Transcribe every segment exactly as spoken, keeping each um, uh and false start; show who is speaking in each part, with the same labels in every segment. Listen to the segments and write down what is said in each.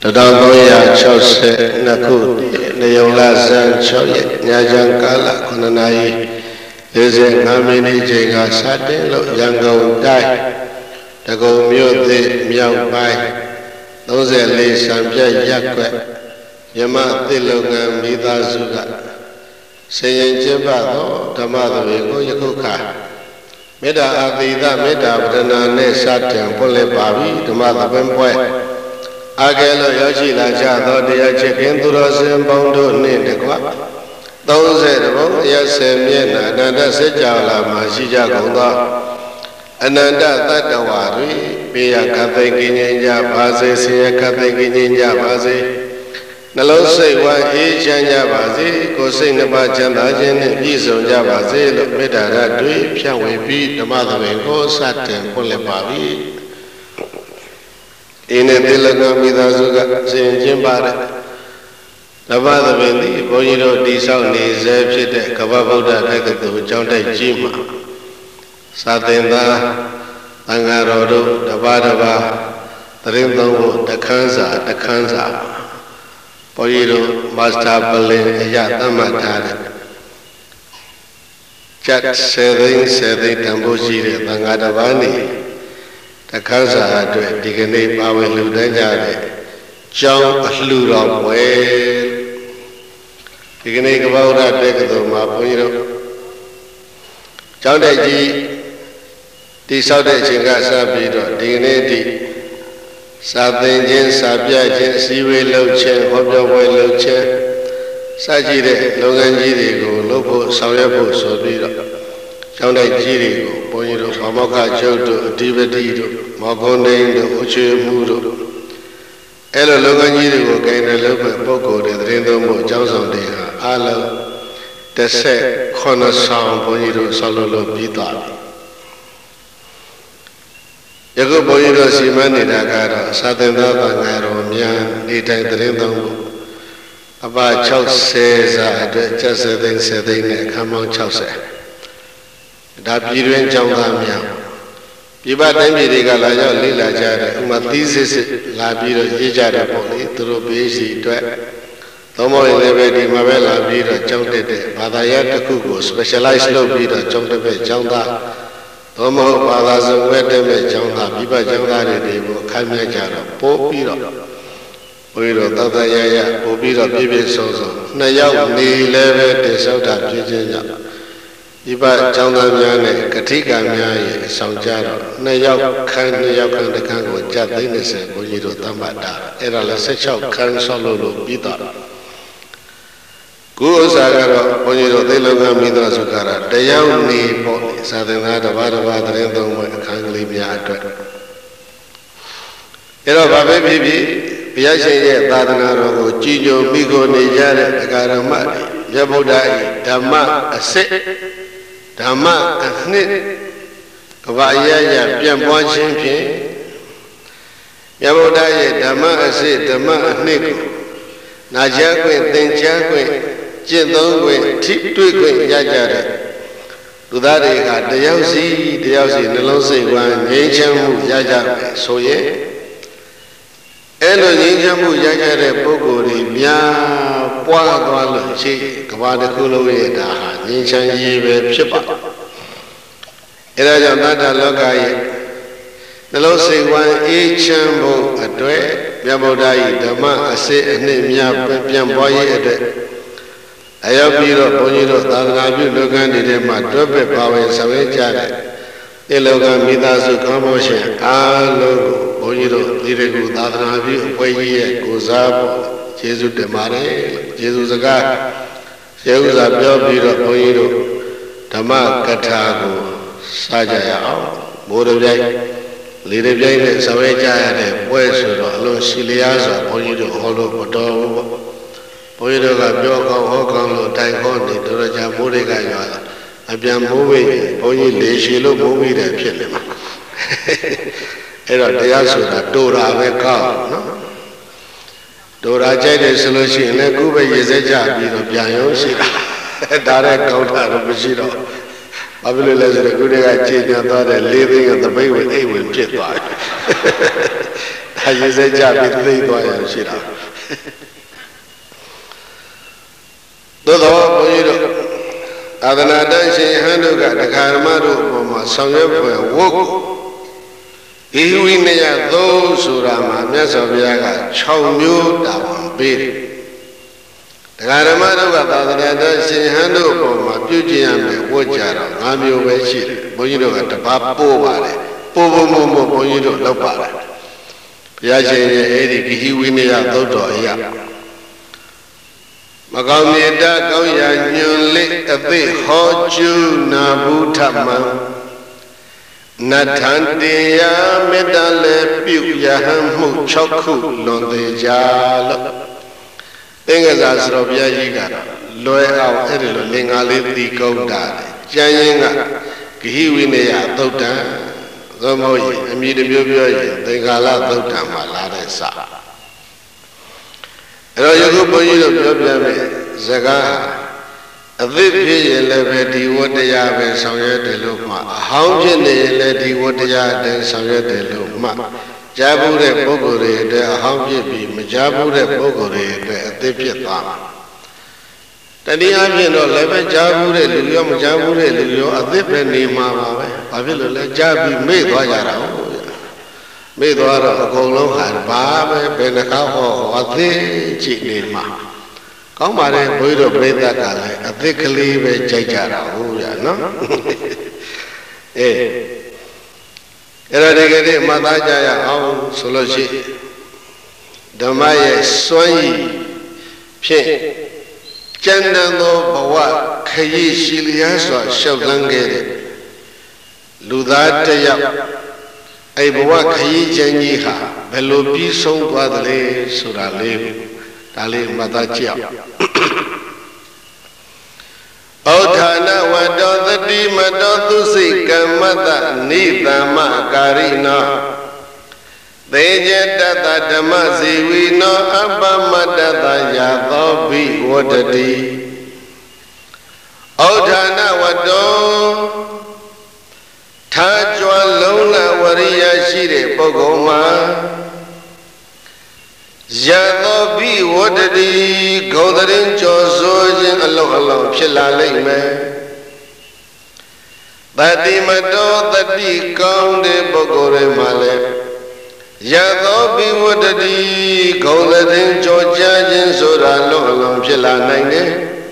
Speaker 1: Tadamaya Chose Naku, Neola Zan Choye, Najan Kala, Kunanai, is a Namini Jinga Satin, Yango Dai, Tago Mute, Miao Bai, those are Lee Sambia Yakwe, Yama Tiloga, Mida Zuga, saying Jimba, Tamada, Yakuka. Meda Adida, Meda, Dana, Satin, Pole Babi, the mother Bemboy. Agelo Yoshi Laja, though they are checking to us in Bondo Nindaqua. Those are the wrong, yes, Miena, Nanda Sejala, Masija Gonda, Ananda Tatawari, Pia Kathakin Yabazi, Sia Kathakin Yabazi, Nalose, one each and Yabazi, Cosin about Jandajan, Piso Yabazi, Medara, Drip, shall we beat the mother and go Satin, Polepavi. In a Tilaga Midazuga, Saint Jimbara, Navada Vendi, Boyino, Disau, Nizep, Kavabuda, Nakatu, Jonta Jima, Satenda, Angarodo, Navadava, Rimbo, the Kanza, the Kanza, Boyino, Master Berlin, Yatamatari, Chat Sething, Sething, Tambuji, Bangadavani. The Kansa to Digane Power Ludanja, John Ludo, well, Digane about that deck of Mapuino. John Deji, the South Chingasa Bido, Digane, Southern Jen, Sabia, Jen, Siwe Lochen, Hobyo Lochen, Sajide, Loganji, Lopo, Sayapo, Sobido. John Jiri, Bonito, Pamoka Jodo, Divadido, Magonde, Uche Mudo. Elo Loganjiri, Gain a little Boko, the Rendo, Johnson, the Ala, the set, Corner Sound, Bonito, Solo, Vita. Yago Bonito, Simani, Nagara, Southern Nagaro, Mian, Nita, the Rendo. About Chow says, just a thing, said, come on, Chow said. That Piruan Jamamia. Piba Demiga Laja Lila Jada, Matizis, Labiro, Ijada Poli, Turubisi, Tomo Elevedi, Mavella Bira, Jonte, Padayata Kuku, specialized low bida, Jonte, Jonda, Tomo, Palazo, Wedeme, Jonda, Piba Jonda, Kamia Jara, Popiro, Piro, Tata Yaya, Popiro, Bibi Soso, Naya, Ni Leve, de Sota, Virginia. Iba Jamamia, Katika Mia, Sanjaro, Nayao, Kan, Nayakan, the Kango, Jadinis, Bonito Tamata, Era la Secha, Kan Solo, Bita. Guzagaro, Bonito de Logamida Zucara, the young knee, Sadanada, Vadava, Rendo, Kangalimia. Era Baby, Piace, Badanaro, Gino, Migo, Nijara, Garamati, Jabodai, Dama, a set. Dama, a snit, Kavaya, Piambo champion, Yabodaya, Dama, a set, Dama, a nickel, Najakwe, Tenjakwe, Jindongwe, Tip Twigwe, Yajara. To that they got the Yauzi, the Yauzi, the Lonsi, one, Yajamu, Yaja, so ye. Elo Yajamu, Yajara, Bogori, Mia, Poa, Chi, Kavada Kulo, Nishan Yive Chipa. Era Nada Logai. The Losi one each chambo a dwe, Yabodai, Dama, a say, and Mia, Piamboy, a dwe. Ayabiro, Bonito, Tanabu, Logan, did my drope power in Savajara. The Logan Midazu commotion, Ah, Logo, Bonito, Lirigu, Tanabu, Way, Gozabo, Jesus de Mare, Jesus a God. Jesus a Biro, Bonito, Tama, Katago, Sajaya, Bodajay, Liribu, Savajara, West, Lo Siliasa, Bonito, Holo, Podo. Poiro la Bioco, Hokon, Taikon, Doroja Muriga, Abian movie, Pony Leshilo movie, the Pilima. Era de Asura, Dora Veka, no? Dora Jade solution, Nakuba is a job, you know, Biayoshi, direct out of Bashiro. Babylon is a good idea, thought that living at the bay with A will pit. ရေစဲကြပြီးသိသွားရရှိတာသို့သောဘုန်းကြီးတို့သာသနာတန်ရှင်ဟန်တို့ကဒကာဓမ္မတို့အပေါ်မှာဆောင်ရွက်ဖွယ်ဝတ်ကိုဤဝိနည်းသုံးဆိုတာမှာမြတ်စွာဘုရားက၆မျိုးတာဝန်ပေးတယ်ဒကာဓမ္မတို့ကသာသနာတန်ရှင်ဟန်တို့အပေါ်မှာပြုကျင့်ရမယ်ဝတ်ကြတော့၅မျိုးပဲရှိတယ်ဘုန်းကြီးတို့ကတပါးပို့ပါတယ်ပို့ဖို့မို့မို့ဘုန်းကြီးတို့လုပ်ပါတယ်ဘုရားရှင်ရဲ့အဲ့ဒီဂိဝိနည်းသုတ်တော်အရာမကောင်းမြေတကောင်းရာညွန်လေးအသိဟောကျူးနာဘူးထမံနထံတရားမေတ္တာလည်းပြုယဟန်မှု၆ခုလွန်သေးကြလို့သင်္ကစားဆိုတော့ဘုရားကြီးကလွယ်အောင်အဲ့ဒီလိုလင်္ကာလေးတီကုတ်တာကျမ်းရင်းကဂိဝိနည်းသုတ်တံသို့မဟုတ်ရင်အမိတစ်မျိုးပြောရင်သင်္ကာလသုတ်တံမှာလာတဲ့စာအဲ့တော့ယခုဘုန်းကြီးတို့ပြောပြမယ်စကားအသစ်ဖြစ်ရင်လည်းပဲဒီဝတ္တရားပဲဆောင်ရွက်တယ်လို့မှအဟောင်းဖြစ်နေရင်လည်းဒီဝတ္တရားအတိုင်းဆောင်ရွက်တယ်လို့မှကြားဘူးတဲ့ပုဂ္ဂိုလ်တွေအတွက်အဟောင်းဖြစ်ပြီးမကြားဘူးတဲ့ပုဂ္ဂိုလ်တွေအတွက်အသစ်ဖြစ်သွားမှာတနည်းအားဖြင့်တော့လည်းပဲကြားဘူးတဲ့လူရောမကြားဘူးတဲ့လူရောအသစ်ပဲနေမှာပါပဲဘာဖြစ်လို့လဲကြားပြီးမေ့သွားကြတာဟုတ်မေ့သွားတော့အကုန်လုံးဟာဘာပဲဘယ်နှခါဟောအသေးကြည့်နေမှာကောင်းပါတယ်ဘုရားတို့ပြိဿကလည်းအသေးကလေးပဲကြိုက်ကြတာဟုတ်ရနော်အေးအဲ့တော့ဒီကနေ့မှတ်သားကြရအောင်ဆိုလို့ရှိဓမ္မရဲ့စွမ်းရည်ဖြင့်ကျမ်းတန်သောဘဝခရီးရှိလျားစွာရှောက်လန်းခဲ့တဲ့လူသားတစ်ယောက်အဲ့ဘဝခရီးကျမ်းကြီးဟာဘယ်လိုပြီးဆုံးသွားသလဲဆိုတာလေးဒါလေးမှတ်သားကြည့်အောင်ဩဌာနဝတ္တောသတိမတ္တောသူစိကမ္မတနိသမ္မကာရိနောသေဇတတဓမ္မစီဝိနောအပမတ္တတယာသောဘိဝတ္တိဩဌာနဝတ္တောထာကြွလုံးလဝရိယရှိတဲ့ပုဂ္ဂိုလ်မှာယသောဘိဝတ္တိဂုံတရင်ကြော်စိုးခြင်းအလုံးအလုံးဖြစ်လာလိမ့်မယ်တတိမတောတတိကောင်းတဲ့ပုဂ္ဂိုလ်တွေမှာလည်းယသောဘိဝတ္တိဂုံတရင်ကြော်ကြားခြင်းဆိုတာလုံးအလုံးဖြစ်လာနိုင်တယ်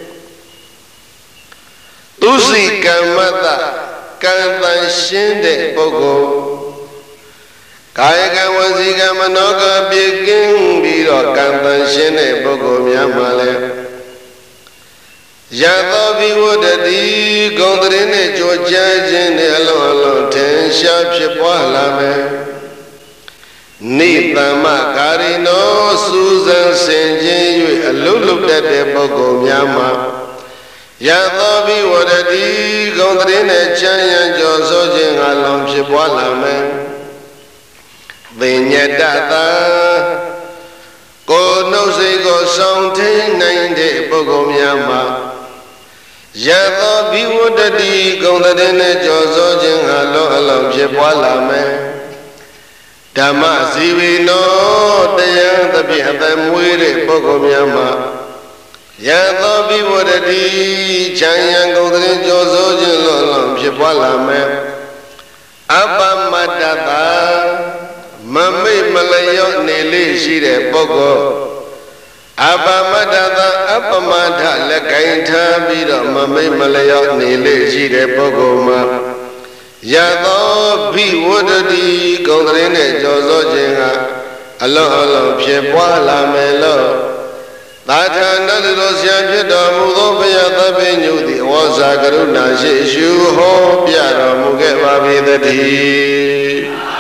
Speaker 1: သူစိကမ္မတကံတန်ရှင်းတဲ့ပုဂ္ဂိုလ်ကာယကံဝစီကံမနောကံပြည့်ကင်းပြီးတော့ကံတန်ရှင်းတဲ့ပုဂ္ဂိုလ်များမှာလည်းယသောဘိဝတ္တိဂုံတရင်နဲ့ကြောကြားခြင်းနဲ့အလုံးအလုံးထင်ရှားဖြစ်ပွားလာမယ်နိသမ္မကာရိနောစူးစမ်းဆင်ခြင်၍အလုလုတတ်တဲ့ပုဂ္ဂိုလ်များမှာယသောဘိဝတ္တိဂုံတရင်နဲ့ချမ်းရံကြောစိုးခြင်းအလုံးဖြစ်ပွားလာမယ်သင်ညတတာကိုယ်နှုတ်စိတ်ကိုဆောင်ထိန်နိုင်တဲ့ပုဂ္ဂိုလ်များမှာယသောဘိဝတ္တိဂုံတရင်နဲ့ကြောစိုးခြင်းအလုံးအလုံးဖြစ်ပွားလာမယ်ဓမ္မစီဝိနောတရားသဖြင့်အသက်မွေးတဲ့ပုဂ္ဂိုလ်များမှာယသောဘိဝတ္တိချမ်းရံဂုံတရင်ကြောစိုးခြင်းလုံးလုံးဖြစ်ပွားလာမယ်အပမတ္တတာမမိတ်မလျော့နေလေးရှိတဲ့ပုဂ္ဂိုလ်အပမတ္တတာအပမထလက်ကင်ထားပြီးတော့မမိတ်မလျော့နေလေးရှိတဲ့ပုဂ္ဂိုလ်မှာယသောဘိဝတ္တိဂုံတရင်နဲ့ကြောစိုးခြင်းကအလုံးအလုံးဖြစ်ပွားလာမယ်လို့သာထာနတ္တောဆရာဖြစ်တော်မူသောဘုရားသဗ္ဗညုသည်ဩဇာကရုဏာရှိရှုဟောပြတော်မူခဲ့ပါပေသတည်း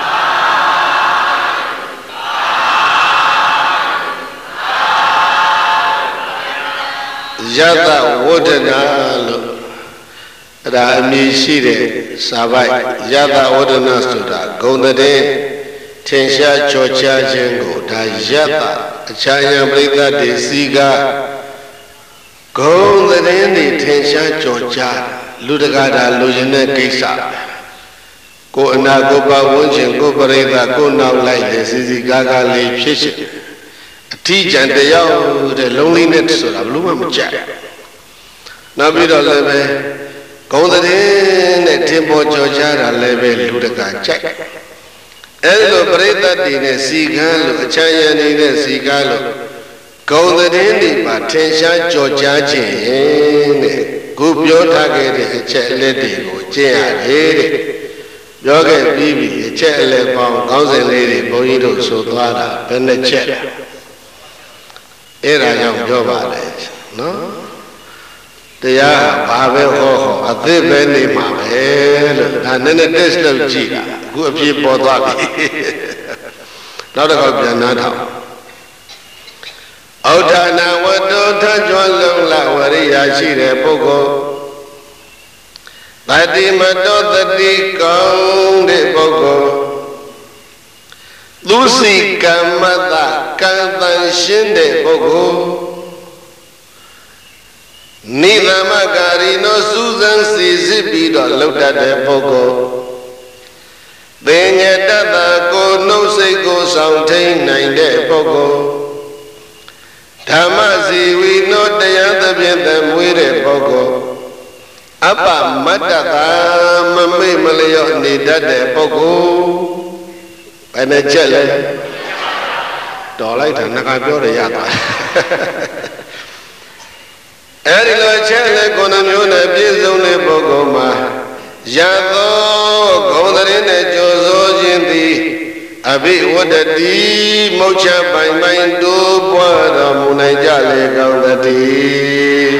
Speaker 1: ယတဝဒနာလို့အဲ့ဒါအမည်ရှိတဲ့စာပိုက်ယတဝဒနာဆိုတာဂုံတည်းထင်ရှားကြော်ကြားခြင်းကိုဒါယတအခြားယံပြိဿတေစီကဂုံသတင်းတွေထင်ရှားကြော်ကြားလူတကားဒါလူရင်တဲ့ကိစ္စကိုအနာကိုပါဝန်းကျင်ကိုပရိသတ်ကိုနောက်လိုက်တယ်စီစီကားကားလေးဖြစ်ရှင်အထီးကျန်တယောက်တဲ့လုံးလေးနဲ့ဆိုတာဘလို့မှမကြိုက်နောက်ပြီးတော့လည်းပဲဂုံသတင်းနဲ့ထင်ပေါ်ကြော်ချတာလည်းပဲလူတကာကြိုက်အဲဒီလိုပရိသတ်တွေနဲ့စီကန်းလို့အချမ်းရံနေတဲ့စီကားလို့ဂုံသတင်းတွေမှာထင်ရှားကြော်ကြားခြင်းတဲ့ကိုပြောထားခဲ့တဲ့အချက်အလက်တွေကိုကျင့်ရတယ်တဲ့ပြောခဲ့ပြီးပြီအချက်အလက်ပေါင်းခေါင်းစဉ်လေးတွေဘုန်းကြီးတို့ဆိုသွားတာဘယ်နှချက်အဲ့ဒါကြောင့်ပြောပါတယ်နော်တရားဘာပဲဟောဟောအသစ်ပဲနေမှာပဲလို့ဒါနည်းနည်း test လုပ်ကြည့်တာအခုအပြေပေါ်သွားပြီနောက်တစ်ခါပြန်နားထောင်ဩဌာနဝတ္တောထကြွလုံးလဝရိယာရှိတဲ့ပုဂ္ဂိုလ်တတိမတောတတိကောင်းတဲ့ပုဂ္ဂိုလ်သူစီကမ္မတကံတန်ရှင်းတဲ့ပုဂ္ဂိုလ်နိသမကာရီနောစူးစမ်းစီစစ်ပြီးတော့လောက်တတ်တဲ့ပုဂ္ဂိုလ်ပင်ညတတ္တကိုနှုတ်စိတ်ကိုဆောင်ထိန်နိုင်တဲ့ပုဂ္ဂိုလ်ဓမ္မစီဝီနောတရားသဖြင့်သမွေးတဲ့ပုဂ္ဂိုလ်အပမတ္တတာမမိတ်မလျော့နေတတ်တဲ့ပုဂ္ဂိုလ်ဘယ်နဲ့ချက်လဲတော်လိုက်တာငါပြောရရတာအဲဒီလိုချက်လဲကိုယ်နှမျိုးနဲ့ပြည့်စုံတဲ့ပုဂ္ဂိုလ်မှာရသောဂုဏ်သတင်းနဲ့ကြိုးစိုးခြင်းသည်အဘိဝတ္တတိမုတ်ချပိုင်ပိုင်တိုးပွားတော်မူနိုင်ကြလေကောင်းသတည်း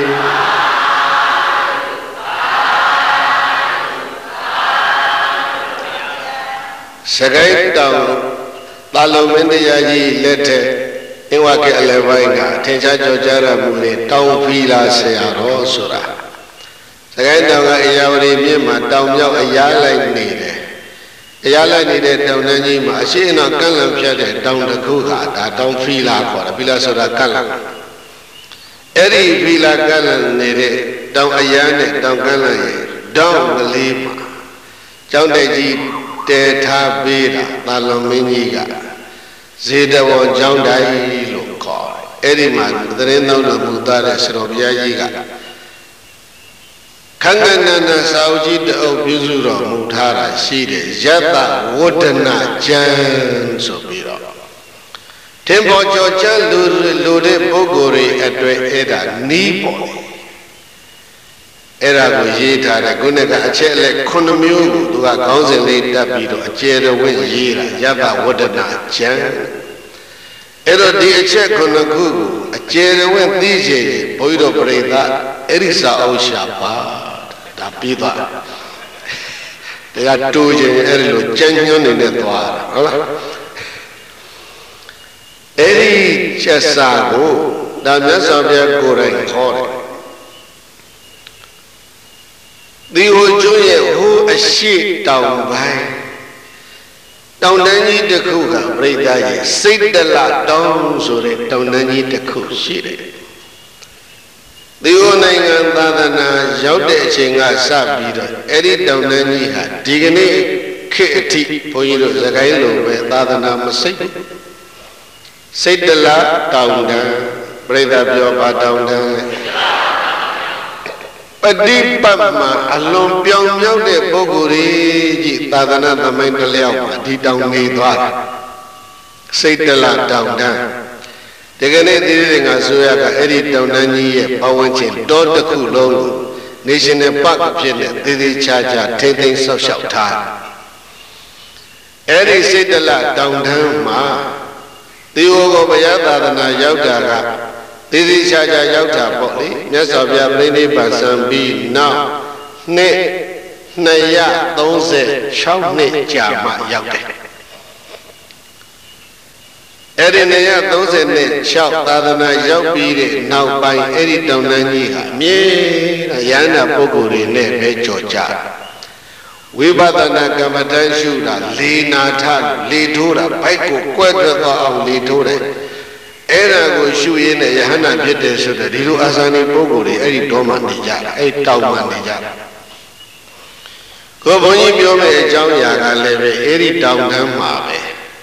Speaker 1: စကိုင်းတောင်သာလုံမင်းတရားကြီးလက်ထက်အင်းဝကေအလယ်ပိုင်းကအထင်ရှားကြော်ကြားရမှုလေတောင်ဖီလာဆရာတော်ဆိုတာစကိုင်းတောင်ကအရာဝတီမြစ်မှာတောင်မြောက်အရာလိုက်နေတယ်အရာလိုက်နေတဲ့တောင်တန်းကြီးမှာအရှိအနောက်ကန့်လန့်ဖြတ်တဲ့တောင်တစ်ခုဟာဒါတောင်ဖီလာခေါ်တယ်ဖီလာဆိုတာကန့်လန့်အဲ့ဒီဖီလာကန့်လန့်နေတဲ့တောင်အရာနဲ့တောင်ကန့်လန့်ရဲ့တောင်ကလေးမှာကျောင်းတိုက်ကြီးတဲထားပေးတာသာလွန်မင်းကြီးကဇေတဝန်ကျောင်းတိုက်လို့ခေါ်တယ်အဲ့ဒီမှာသတင်းသုံးတော်မူသားတဲ့ဆရာတော်ဘုရားကြီးကခန္ဓာနာနာစာအုပ်ကြီးတအုပ်ပြုစုတော်မူထားတာရှိတယ်ယတ္တဝတ္တနာကျမ်းဆိုပြီးတော့ထင်ပေါ်ကျော်ချမ်းလူလူတဲ့ပုဂ္ဂိုလ်တွေအတွက်အဲ့ဒါနီးပေါ်တယ်အဲ့ဒါကိုရေးထားတယ်ခုနကအချက်အလက်ခုနှစ်မျိုးကိုသူကခေါင်းစဉ်လေးတက်ပြီးတော့အကျယ်တော်ဝင်ရေးတာယတ္တဝတ္တနာကျမ်းအဲ့တော့ဒီအချက်ခုနှစ်ခုကိုအကျယ်တော်ဝင်သိချင်ဘုန်းကြီးတို့ပြိဿအဲ့ဒီစာအုပ်ရှာပါဒါပြီးသွားတရားတိုးခြင်းအဲ့ဒီလိုကြမ်းညွှန်းနေတဲ့သွားတာဟုတ်လားအဲ့ဒီချက်စာကိုဒါမြတ်စွာဘုရားကိုယ်တိုင်ခေါ်တယ်ဒီဟိုကျွန်းရဲ့ဟိုအရှိတောင်ပိုင်းတောင်တန်းကြီးတစ်ခုကပြိဿရဲ့စိတ်တလတောင်ဆိုတဲ့တောင်တန်းကြီးတစ်ခုရှိတယ်ဒီဟိုနိုင်ငံသာသနာရောက်တဲ့အချိန်ကစပြီးတော့အဲ့ဒီတောင်တန်းကြီးဟာဒီကနေ့ခေတ်အထိဘုန်းကြီးတို့စကိုင်းလိုပဲသာသနာမစိတ်စိတ်တလတောင်တန်းပြိဿပြောပါတောင်တန်းလေပฏิပတ်မှာအလွန်ပြောင်မြောက်တဲ့ပုဂ္ဂိုလ်ကြီးသာသနာသမိုင်းတစ်လျောက်မှာဒီတောင်နေသွားတယ်စိတ်တလတောင်တန်းဒီကနေ့ဒီရင်ကဆိုရကအဲ့ဒီတောင်တန်းကြီးရဲ့ပဝန်းကျင်တောတစ်ခုလုံးကို National Park ဖြစ်နေသေးသေးချာချာထိမ့်သိမ်းဆောက်ရှောက်ထားအဲ့ဒီစိတ်တလတောင်တန်းမှာဒီဟောကိုဘုရားသာသနာရောက်တာကသေးသေးချာချာရောက်တာပေါ့လေမြတ်စွာဘုရားပြိဋိဘံစံပြီးနောက်နှစ်နှစ်ရာသုံးဆယ်ခြောက်နှစ်ကြာမှရောက်တယ်အဲ့ဒီနှစ်ရာသုံးဆယ်နှစ်ခြောက်သာသနာရောက်ပြီးတဲ့နောက်ပိုင်းအဲ့ဒီတောင်တန်းကြီးဟာအမြဲတမ်းရဟန္တာပုဂ္ဂိုလ်တွေနဲ့ပဲကြော်ကြဝိပဿနာကမ္မဋ္ဌာန်းရှုတာလေနာထလေထိုးတာဘိုက်ကိုကွဲထွက်သွားအောင်လေထိုးတယ်အဲ့ဒါကိုရှုရင်းနဲ့ယဟန္တာဖြစ်တယ်ဆိုတဲ့ဒီလိုအာဇာနည်ပုဂ္ဂိုလ်တွေအဲ့ဒီတောမှနေကြတာအဲ့တောင်မှနေကြတာကိုဘုန်းကြီးပြောမယ့်အကြောင်းအရာကလည်းပဲအဲ့ဒီတောင်တန်းမှာပဲ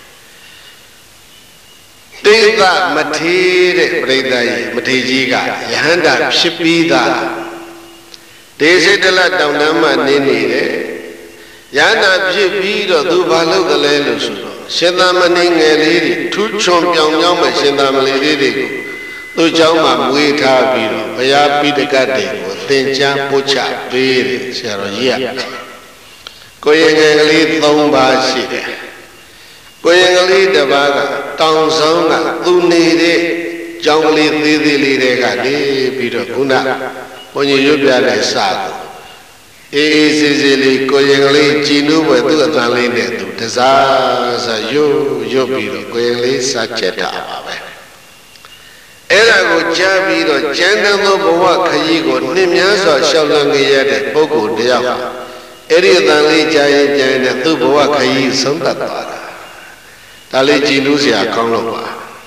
Speaker 1: တိသမထေတဲ့ပြိဿကြီးမထေကြီးကယဟန္တာဖြစ်ပြီးသားဒေစိတလတောင်တန်းမှာနေနေတယ်ယဟန္တာဖြစ်ပြီးတော့သူဘာလုပ်ကြလဲလို့ဆိုတော့ရှင်သာမဏေငယ်လေးတွေထူးချွန်ပြောင်ပြောင်းမဲ့ရှင်သာမဏေလေးတွေကိုသူ့เจ้าမှာမွေးထားပြီးတော့ဘုရားပိဋကတ်တွေကိုသင်ကြားပို့ချပေးတယ်ဆရာတော်ကြီးကကိုရင်ငယ်ကလေး၃ပါးရှိတယ်ကိုရင်ကလေးတစ်ပါးကတောင်ဆောင်ကသူနေတဲ့ကျောင်းကလေးသေးသေးလေးတွေကနေပြီးတော့ခုနဘုန်းကြီးရွတ်ပြတဲ့စာကိုအေးအေးဆေးဆေးလေးကိုရင်ကလေးကြည်နူးပွဲသူ့အတန်လေးနဲ့သူတစားစားရွတ်ရွတ်ပြီးတော့ကိုရင်လေးစာချက်တာပါပဲအဲ့ဒါကိုကြားပြီးတော့ကျမ်းသောဘဝခရီးကိုနှစ်များစွာရှောက်လန်းခဲ့ရတဲ့ပုဂ္ဂိုလ်တယောက်အဲ့ဒီအတန်လေးကြားရင်ကြားရင်သူ့ဘဝခရီးဆုံးသတ်သွားတာဒါလေးကြည်နူးစရာကောင်းလို့ပါ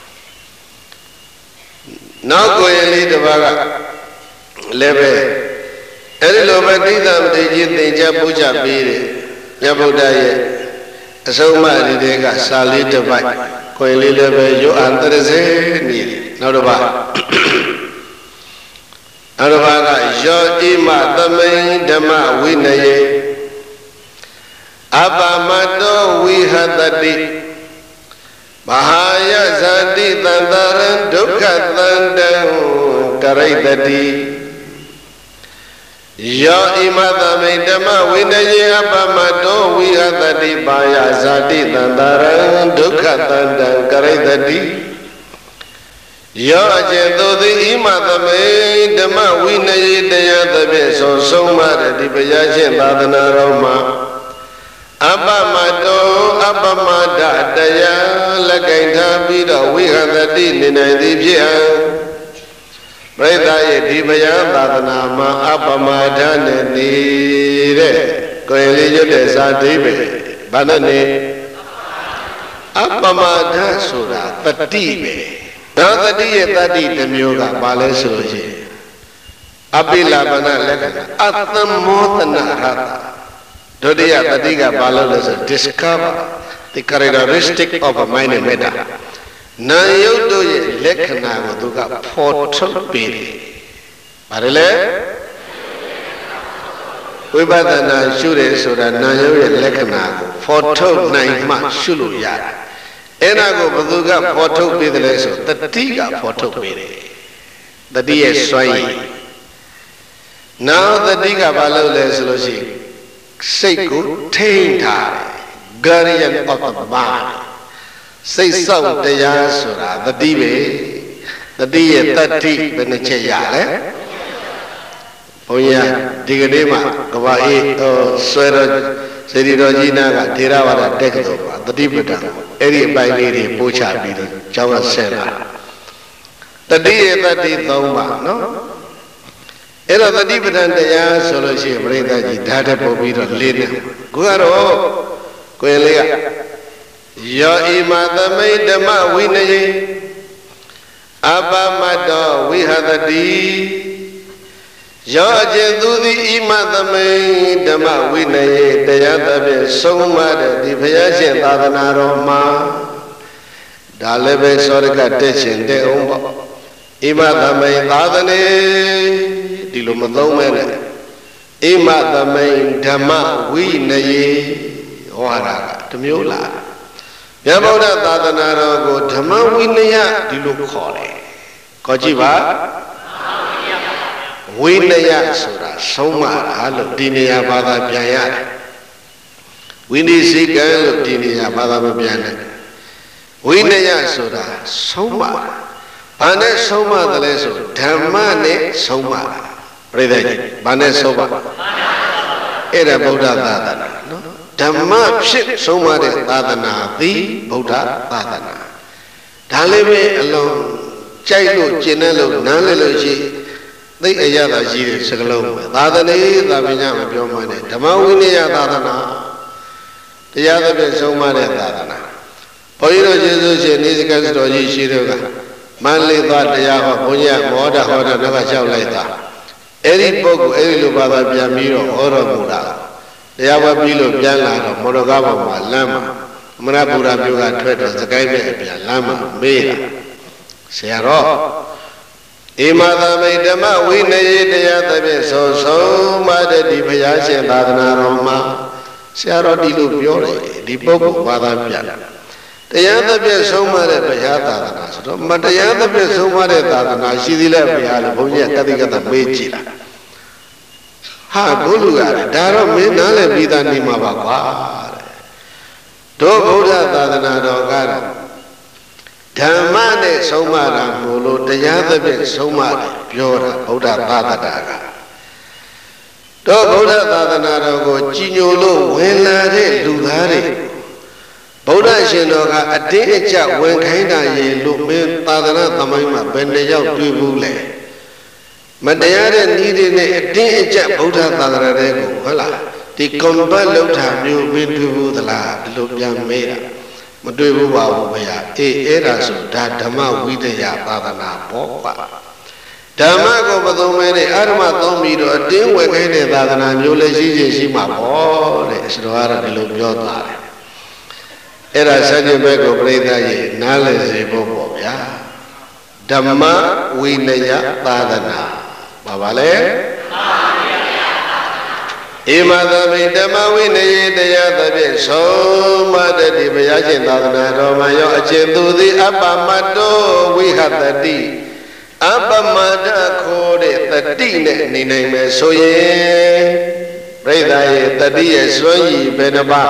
Speaker 1: နောက်ကိုရင်လေးတစ်ပါးကလည်းပဲအဲ့ဒီလိုပဲတိသမထေကြီးသင်ကြားပူဇော်ပေးတယ်မြတ်ဗုဒ္ဓရဲ့အဆုံးအမဒီတဲကစာလေးတစ်ပိုက်ကိုရင်လေးလည်းပဲရွတ်အန္တရစေနေတယ်နောက်တစ်ပါးနောက်တစ်ပါးကယောဣမသမိန်ဓမ္မဝိနယေအပမတောဝိဟတတိမဟာယဇာတိတန္တရံဒုက္ခတန္တံကရိတတိယောဣမသမိဓမ္မဝိနယေအပမတောဝိဟတတိဘာယဇာတိတန္တရံဒုက္ခတန္တံကရိတတိယောအကျေသူသည်ဣမသမိဓမ္မဝိနယေတရားသဖြင့်ဆုံးဆုံးမတဲ့ဒီဘုရားရှင်သာသနာတော်မှာအပမတောအပမဒတရားလက်ကင်ထားပြီးတော့ဝိဟတတိနေနိုင်သည်ဖြစ်ဟံပရိသတ်ရဲ့ဒီဘုရားသာသနာမှာအပမဒနဲ့နေတဲ့ကိုယ်လေးရွတ်တဲ့စာတိပဲဘာနဲ့နေအပမဒဆိုတာတတိပဲဒါတတိရဲ့တတိတစ်မျိုးကဘာလဲဆိုလို့ရှိရင်အပိလပနလက္ခဏာအသမောတနာရတဒုတိယတတိကဘာလို့လဲဆို discover the characteristic of a mind and matter နာယုတ်တို့ရဲ့လက္ခဏာကိုသူကဖော်ထုတ်ပေးတယ်။ဘာလဲဝိပဿနာရှုတယ်ဆိုတာနာယုတ်ရဲ့လက္ခဏာကိုဖော်ထုတ်နိုင်မှရှုလို့ရတယ်။အဲ့ဒါကိုဘယ်သူကဖော်ထုတ်ပေးတယ်လဲဆိုတတိကဖော်ထုတ်ပေးတယ်။တတိရဲ့စွမ်းရည်နောက်တတိကဘာလို့လဲဆိုလို့ရှိရင်စိတ်ကိုထိန်းထားတယ် guardian of the mind စိတ်ဆောက်တရားဆိုတာတတိပဲတတိရဲ့တတိဘယ်နှချက်ရလဲဘုန်းကြီးဒီကနေ့မှကဘာအေးဆွဲတော်စေတီတော်ကြီးနာကထေရဝါဒတက္ကသိုလ်မှာတတိပဋ္ဌာန်အဲ့ဒီအပိုင်းလေးတွေပို့ချပြီးတော့ကျောင်းကဆက်လာတတိရဲ့တတိသုံးပါနော်အဲ့တော့တတိပဋ္ဌာန်တရားဆိုလို့ရှိရင်ပြိဿကြီးဓာတ်တက်ပို့ပြီးတော့လေးနေခုကတော့ကိုယ်လေးကယောဣမသမိဓမ္မဝိနယေအပမတောဝိဟတတိယောအကျေသူသည်ဣမသမိဓမ္မဝိနယေတရားသဖြင့်ဆုံးမတဲ့ဒီဘုရားရှင်သာသနာတော်မှာဒါလည်းပဲစောရကတက်ရှင်တဲ့အောင်ပေါ့ဣမသမိသာသနေဒီလိုမသုံးမဲနဲ့ဣမသမိဓမ္မဝိနယေဟောတာကတစ်မျိုးလားမြတ်ဗုဒ္ဓသာသနာတော်ကိုဓမ္မဝိနယဒီလိုခေါ်တယ်ခေါ်ကြည့်ပါဝိနယဆိုတာဆုံးမတာလို့ဒီနေရာဘာသာပြန်ရတယ်ဝိနိစိကံလို့ဒီနေရာဘာသာမပြန်နဲ့ဝိနယဆိုတာဆုံးမဘာနဲ့ဆုံးမတယ်လဲဆိုဓမ္မနဲ့ဆုံးမတာပြိဿကြီးဘာနဲ့ဆုံးမအဲ့ဒါဗုဒ္ဓသာသနာနော်ဓမ္မဖြစ်ဆုံးမတဲ့သာသနာသည်ဗုဒ္ဓသာသနာဒါလည်းပဲအလုံးကြိုက်လို့ကျင့်တယ်လို့နားလည်လို့ရှိသိအရသာရှိတဲ့စကလုံးပဲသာသနေသာပညာမပြောမှနဲ့ဓမ္မဝိနည်းသာသနာတရားသဖြင့်ဆုံးမတဲ့သာသနာဘုန်းကြီးတို့ကျေးဇူးရှင်နေစကစတော်ကြီးရှိတော့ကမန္လေးသွားတရားဟောဘုန်းကြီးမောဒဟောတာတော့လျှောက်လိုက်တာအဲ့ဒီပုဂ္ဂိုလ်အဲ့ဒီလိုဘာသာပြန်ပြီးတော့ဟောတော်မူတာတရားဝပြီးလို့ပြန်လာတော့မော်တော်ကားပေါ်မှာလမ်းမှာမရပူရာမျိုးကထွက်တော့စကိုင်းမဲ့အပြန်လမ်းမှာမေးတာဆရာတော်ဣမသာမိဓမ္မဝိနည်းတရားသဖြင့်ဆုံးဆုံးမတဲ့ဒီဘုရားရှင်သာသနာတော်မှာဆရာတော်ဒီလိုပြောတယ်ဒီပုဂ္ဂိုလ်ဘာသာပြတရားသဖြင့်ဆုံးမတဲ့ဘုရားသာသနာဆိုတော့မတရားသဖြင့်ဆုံးမတဲ့သာသနာရှိသေးလဲဘုရားလို့ဘုန်းကြီးကတတိကတမေးကြည့်တာဟာဘုလူရတယ်ဒါတော့မင်းနားလည်းပြီးသားနေမှာပါကွာတဲ့တို့ဗုဒ္ဓသာသနာတော်ကတော့ဓမ္မနဲ့ဆုံးမတာမို့လို့တရားသဖြင့်ဆုံးမတယ်ပြောတာဗုဒ္ဓသာသနာကတို့ဗုဒ္ဓသာသနာတော်ကိုကြည်ညိုလို့ဝင်လာတဲ့လူသားတွေဗုဒ္ဓရှင်တော်ကအတင်းအကျပ်ဝင်ခိုင်းတာရေလို့မင်းသာသနာသမိုင်းမှာဘယ်နှယောက်တွေ့ဘူးလဲမတရားတဲ့ဤတွေနဲ့အတင်းအကျပ်ဗုဒ္ဓသာသနာတွေကိုဟုတ်လားဒီကွန်ဘတ်လောက်တာမျိုးမင်းတွေ့ဘူးသလားဒီလိုပြန်မေးတာမတွေ့ဘူးပါဘူးဗျာအေးအဲ့ဒါဆိုဒါဓမ္မဝိတယသာသနာပေါ့ကွာဓမ္မကိုမသုံးမဲနဲ့အာရမသုံးပြီးတော့အတင်းဝယ်ခိုင်းတဲ့သာသနာမျိုးလည်းရှိရှိရှိမှာပေါ့တဲ့ဆိုတော့အဲ့ဒါဒီလိုပြောသွားတယ်အဲ့ဒါစัจ jin ဘက်ကိုပြိဿရေနားလည်စေဖို့ပေါ့ဗျာဓမ္မဝိနယသာသနာဘာပါလဲဣမသမိဓမ္မဝိနည်းတရားသဖြင့်ဆုံးမတတိဘုရားရှင်သာသနာတော်မှာရောအကျဉ်သူသည်အပ္ပမတ္တောဝိဟတတိအပ္ပမတ္တခိုးတဲ့တတိနဲ့နေနိုင်မယ်ဆိုရင်ပြိဿရဲ့တတိရဲ့စွမ်းရည်ဘယ်နှပါ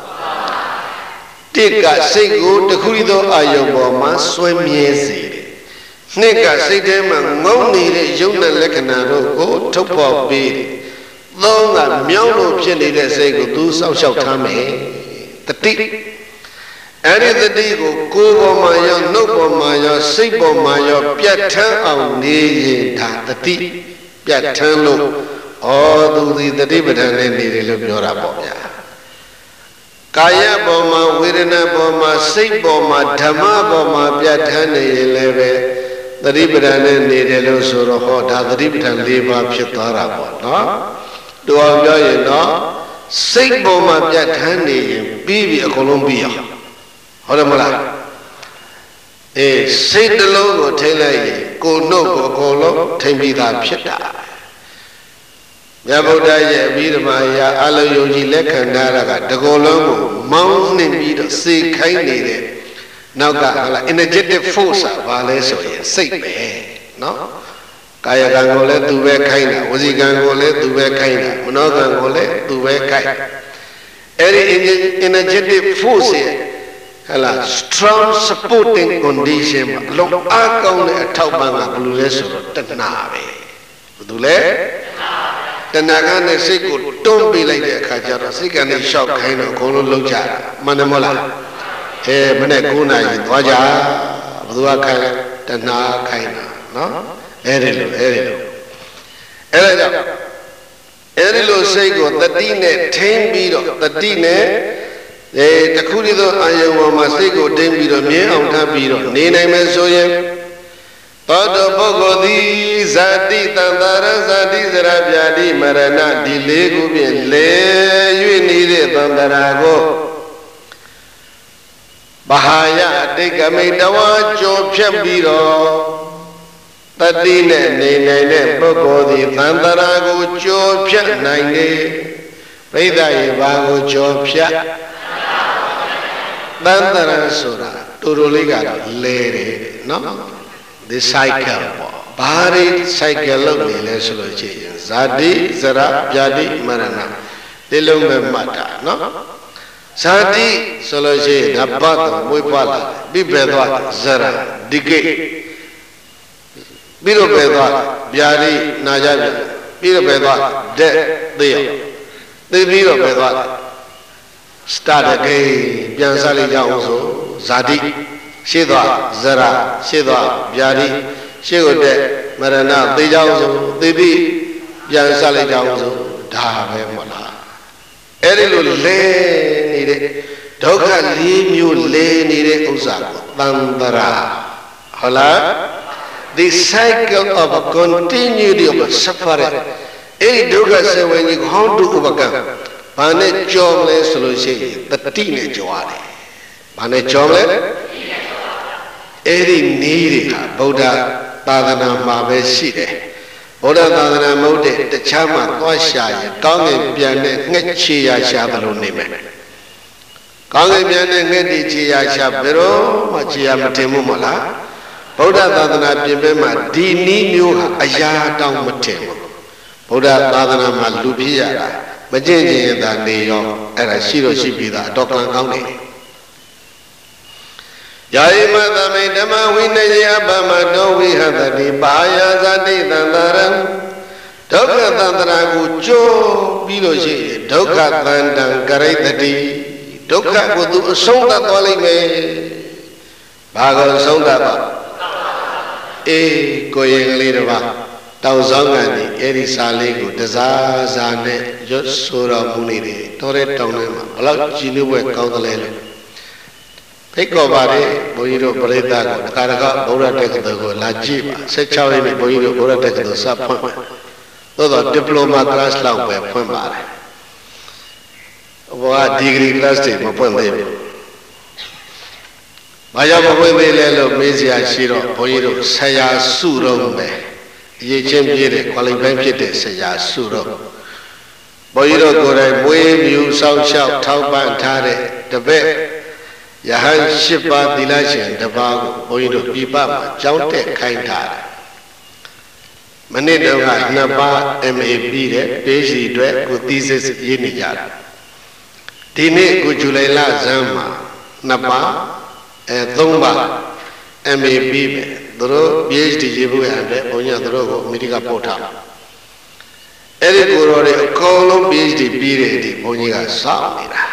Speaker 1: တစ်ကစိတ်ကိုတခုရီသောအာယုံပေါ်မှာဆွဲမြဲစေတယ်နှစ်ကစိတ်ထဲမှာငုံနေတဲ့ယုံနဲ့လက္ခဏာတို့ကိုထုတ်ဖော်ပေးတယ်သုံးကမြောင်းလို့ဖြစ်နေတဲ့စိတ်ကိုသူစောင့်ရှောက်ထားမယ်တတိအဲ့ဒီတတိကိုကိုယ်ပေါ်မှာရောနှုတ်ပေါ်မှာရောစိတ်ပေါ်မှာရောပြတ်ထန်းအောင်နေရင်ဒါတတိပြတ်ထန်းလို့ဩသူဒီတတိပဋ္ဌာန်နဲ့နေတယ်လို့ပြောတာပေါ့ဗျာကာယပေါ်မှာဝေဒနာပေါ်မှာစိတ်ပေါ်မှာဓမ္မပေါ်မှာပြတ်ထန်းနေရင်လည်းပဲသတိပဋ္ဌာန်နဲ့နေတယ်လို့ဆိုတော့ဟောဒါသတိပဋ္ဌာန်၄ပါးဖြစ်သွားတာပေါ့နော်တူအောင်ပြောရင်တော့စိတ်ပေါ်မှာပြတ်ထန်းနေရင်ပြီးပြီအကုန်လုံးပြီးအောင်ဟုတ်တယ်မလားအေးစိတ်တစ်လုံးကိုထိမ့်လိုက်ရင်ကိုယ်နှုတ်ကိုအကုန်လုံးထိမ့်ပြီးသားဖြစ်တာမြတ်ဗုဒ္ဓရဲ့အဘိဓမ္မာရာအလုံးယုံကြည်လက်ခံထားတာကတကောလုံးကိုမောင်းနှင်ပြီးတော့စေခိုင်းနေတဲ့နောက်ကဟာလား energetic force ဘာလဲဆိုရင်စိတ်ပဲနော်ကာယကံကိုလည်းသူပဲခိုင်းတာဝစီကံကိုလည်းသူပဲခိုင်းတာမနောကံကိုလည်းသူပဲခိုင်းအဲ့ဒီ energetic force ရဲ့ဟာလား strong supporting condition မှာအလုံးအားကောင်းတဲ့အထောက်ပံ့ကဘယ်လိုလဲဆိုတော့တဏှာပဲဘယ်သူလဲတဏှာကနဲ့စိတ်ကိုတွန်းပေးလိုက်တဲ့အခါကျတော့စိတ်ကနေရှောက်ခိုင်းတော့အကုန်လုံးလုံးကြတာမှန်တယ်မဟုတ်လားအဲမနေ့၉နာရီသွားကြဘယ်သူကခိုင်းလဲတဏှာခိုင်းတာနော်အဲ့ဒီလိုအဲ့ဒီလိုအဲ့ဒါကြောင့်အဲ့ဒီလိုစိတ်ကိုတတိနဲ့ထိမ့်ပြီးတော့တတိနဲ့အဲတခုတည်းသောအာယုံပေါ်မှာစိတ်ကိုထိမ့်ပြီးတော့မြဲအောင်ထားပြီးတော့နေနိုင်မယ်ဆိုရင်သောတပုဂ္ဂိုလ်သည်ဇာတိတံတာရဇာတိဇရဗျာတိမရဏဒီလေးခုဖြင့်လဲ၍နေတဲ့သံတရာကိုဘာဟာယအတိတ်ကမိတဝါကြောဖြတ်ပြီးတော့တတိနဲ့နေနိုင်တဲ့ပုဂ္ဂိုလ်သည်သံတရာကိုကြောဖြတ်နိုင်တယ်ပြိဿရေဘာကိုကြောဖြတ်သံတရာဆိုတာတူတူလေးကတော့လဲတယ်နော်ဒီ cycle ပေါ့ဘာတွေ cycle လုပ်နေလဲဆိုလို့ရှိရင်ဇာတိဇရဗျာတိမရဏဒီလုံးပဲမှတ်တာနော်ဇာတိဆိုလို့ရှိရင်ဓပတ်မွေးပွားလာပြီးပဲသွားဇရဒီကိပြီးတော့ပဲသွားဗျာတိနာကြပြီပြီးတော့ပဲသွားတဲ့သိရသိပြီးတော့ပဲသွား start again ပြန်စားလိုက်ကြအောင်ဆိုဇာတိရှေ့သွားဇရရှေ့သွားဗျာတိရှေ့ကိုတဲ့မရဏသိကြအောင်ဆိုသိပြီးပြန်စားလိုက်ကြအောင်ဆိုဒါပဲမဟုတ်လားအဲ့ဒီလိုလဲနေတဲ့ဒုက္ခလေးမျိုးလဲနေတဲ့ဥစ္စာကိုသံတရာဟုတ်လား the cycle of continuity of suffering အဲ့ဒီဒုက္ခဆယ်ဝင်ကြီး how to overcome ဘာနဲ့ကြောမလဲဆိုလို့ရှိရင်တတိနဲ့ကြောရတယ်ဘာနဲ့ကြောမလဲအဲ့ဒီနည်းတွေဟာဗုဒ္ဓသာသနာမှာပဲရှိတယ်ဗုဒ္ဓသာသနာမဟုတ်တဲ့တခြားမှာသွားရှာရင်ကောင်းကင်ပြန်နဲ့ငှက်ချေရရှာသလိုနေမယ်ကောင်းကင်ပြန်နဲ့ငှက်တီချေရရှာဘယ်တော့မှချေရမတင်ဘူးမလားဗုဒ္ဓသာသနာပြင်ပမှာဒီနည်းမျိုးဟာအရာတောင်မတင်ဘူးဗုဒ္ဓသာသနာမှာလူပြည့်ရတာမကျင့်ကြင်သာနေရောအဲ့ဒါရှိတော့ရှိပြီသားအတော်ကံကောင်းတယ်ယာယိမသမိဓမ္မဝိနယပမတောဝိဟတတိပါယာဇတိတန္တရံဒုက္ခတန္တရာကိုကြိုးပြီးလို့ရှိရင်ဒုက္ခတန္တံကရိတတိဒုက္ခကိုသူအဆုံးသတ်သွားလိမ့်မယ်ဘာကိုအဆုံးသတ်ပါအေးကိုရင်ကလေးတစ်ပါးတောင်ဆောင်ကနေအဲ့ဒီစာလေးကိုတစားစားနဲ့ရွတ်ဆိုတော်မူနေတယ်တော်တဲ့တောင်ထဲမှာဘလောက်ကြည်နူးပွဲကောင်းသလဲလို့ဖိတ်ခေါ်ပါတယ်ဘုန်းကြီးတို့ပရိသတ်ကိုတခါတခါဗုဒ္ဓတက္ကသိုလ်ကိုလာကြည့်ပါဆက်ချောင်းရင်းဘုန်းကြီးတို့ဗုဒ္ဓတက္ကသိုလ်စဖွင့်မယ်သို့တော့ဒီပလိုမာ class လောက်ပဲဖွင့်ပါတယ်ဘောက degree class တွေမဖွင့်သေးဘူးဘာကြောင့်မဖွင့်သေးလဲလို့မေးစရာရှိတော့ဘုန်းကြီးတို့ဆရာစုတော့ပဲအရေးချင်းပြည့်တဲ့ qualify ဖြစ်တဲ့ဆရာစုတော့ဘုန်းကြီးတို့ကိုယ်တိုင်မွေးမြူစောင့်ရှောက်ထောက်ပံ့ထားတဲ့တပည့်ယဟန်၈ပါးသီလရှင်တစ်ပါးကိုဘုန်းကြီးတို့ပြပမှာကြောင်းတက်ခိုင်းထားတယ်မနေ့တုန်းကနှစ်ပါး M A ပြီးတဲ့ PhD အတွက်ကို thesis ရေးနေကြတယ်ဒီနေ့ကိုဇူလိုင်လဇန်းမှာနှစ်ပါးအဲသုံးပါး M A ပြီးပဲသူတို့ PhD ရေးဖို့ရတဲ့ဘုန်းကြီးတို့ကိုအမေရိကပို့ထားအဲ့ဒီကိုယ်တော်တွေအကုန်လုံး PhD ပြီးတဲ့ဒီဘုန်းကြီးကစောင့်နေတာ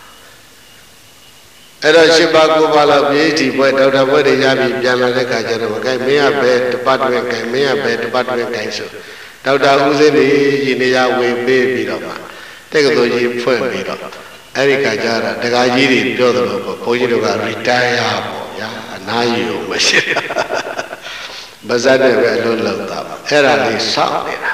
Speaker 1: အဲ့တော့ရှစ်ပါးကိုပါလောက် PhD ဘွဲ့ဒေါက်တာဘွဲ့တွေရပြီးပြန်လာတဲ့ခါကျတော့ခိုင်မင်းကပဲ department ခိုင်မင်းကပဲ department ခိုင်ဆိုဒေါက်တာဦးစင်းတွေရင်းနေရဝေပေးပြီးတော့မှတက္ကသိုလ်ကြီးဖွင့်ပြီးတော့အဲ့ဒီခါကျတော့ဒကာကြီးတွေပြောတယ်လို့ဘုန်းကြီးတို့က retire ပေါ့ဗျာအနားယူမရှိဗဇတ်နဲ့ပဲအလုံးလုံးတာပါအဲ့ဒါလေးစောင့်နေတာ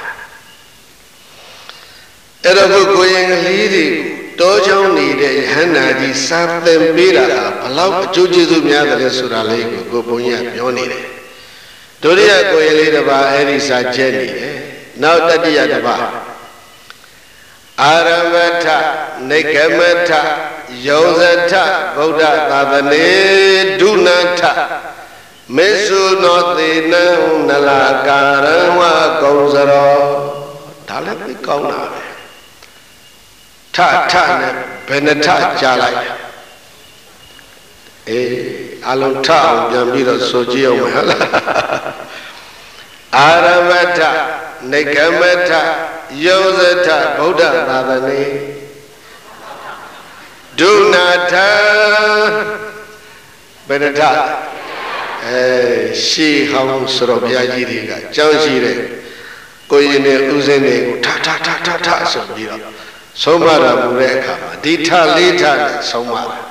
Speaker 1: အဲ့တော့ကိုရင်ကလေးတွေတောချောင်းနေတဲ့ယဟန္တာကြီးစာသင်ပေးတာဟာဘလောက်အကျိုးကျေးဇူးများတယ်ဆိုတာလေးကိုကိုဘုန်းကြီးကပြောနေတယ်ဒုတိယကိုရင်လေးတစ်ပါးအဲ့ဒီစာကျက်နေတယ်နောက်တတိယတစ်ပါးအာရမထနိဂမထယောဇထဗုဒ္ဓသာသနေဒုနထမေစုနောသေနံနလာကာရံဝကုံစရောဒါလည်းသိကောင်းတာပဲထထနဲ့ဘယ်နှထကြားလိုက်အေးအလုံးထအောင်ပြန်ပြီးတော့ဆိုကြည့်အောင်ဟုတ်လားအာရမထနိဂမထယောဇထဗုဒ္ဓသာသနေဒုနာထဘယ်နှထအဲရှေးဟောင်းဆိုတော့ဘုရားကြီးတွေကကြောင်းရှိတဲ့ကိုရင်နဲ့ဥစဉ်တွေကိုထထထထထဆိုပြီးတော့ဆုံးမတာမူတဲ့အခါမှာဒီထလေးထနဲ့ဆုံးမတာ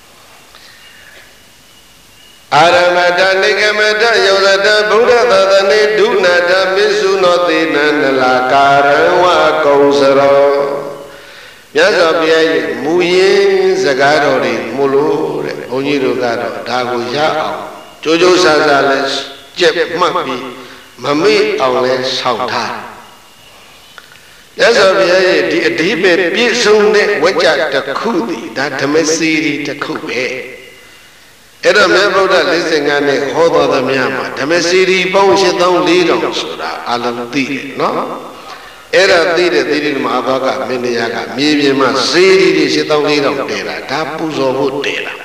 Speaker 1: အာရမတနိဂမတယောဇတဗုဒ္ဓသာသနေဒုနာတပိစုနောသေနနလာကာရံဝကုံစရောမြတ်စွာဘုရားရဲ့မူရင်းစကားတော်တွေမို့လို့တဲ့ဘုန်းကြီးတို့ကတော့ဒါကိုရအောင်ကြိုးကြိုးဆာဆာလဲကြက်မှတ်ပြီးမမေ့အောင်လဲဆောက်ထားမြတ်စွာဘုရားရဲ့ဒီအဓိပ္ပာယ်ပြည့်စုံတဲ့ဝကြတစ်ခုတည်းဒါဓမ္မစီရီတစ်ခုပဲအဲ့တော့မြတ်ဗုဒ္ဓလေးဆင်ကနဲ့ဟောတော်သမျှမှာဓမ္မစီရီပေါင်းရှစ်သောင်းလေးထောင်ဆိုတာအလုံးသိတယ်နော်အဲ့ဒါသိတဲ့သီရိမဟာဘာကမင်းတရားကမြေပြင်မှာစီရီတွေရှစ်သောင်းလေးထောင်တည်တာဒါပူဇော်ဖို့တည်တာ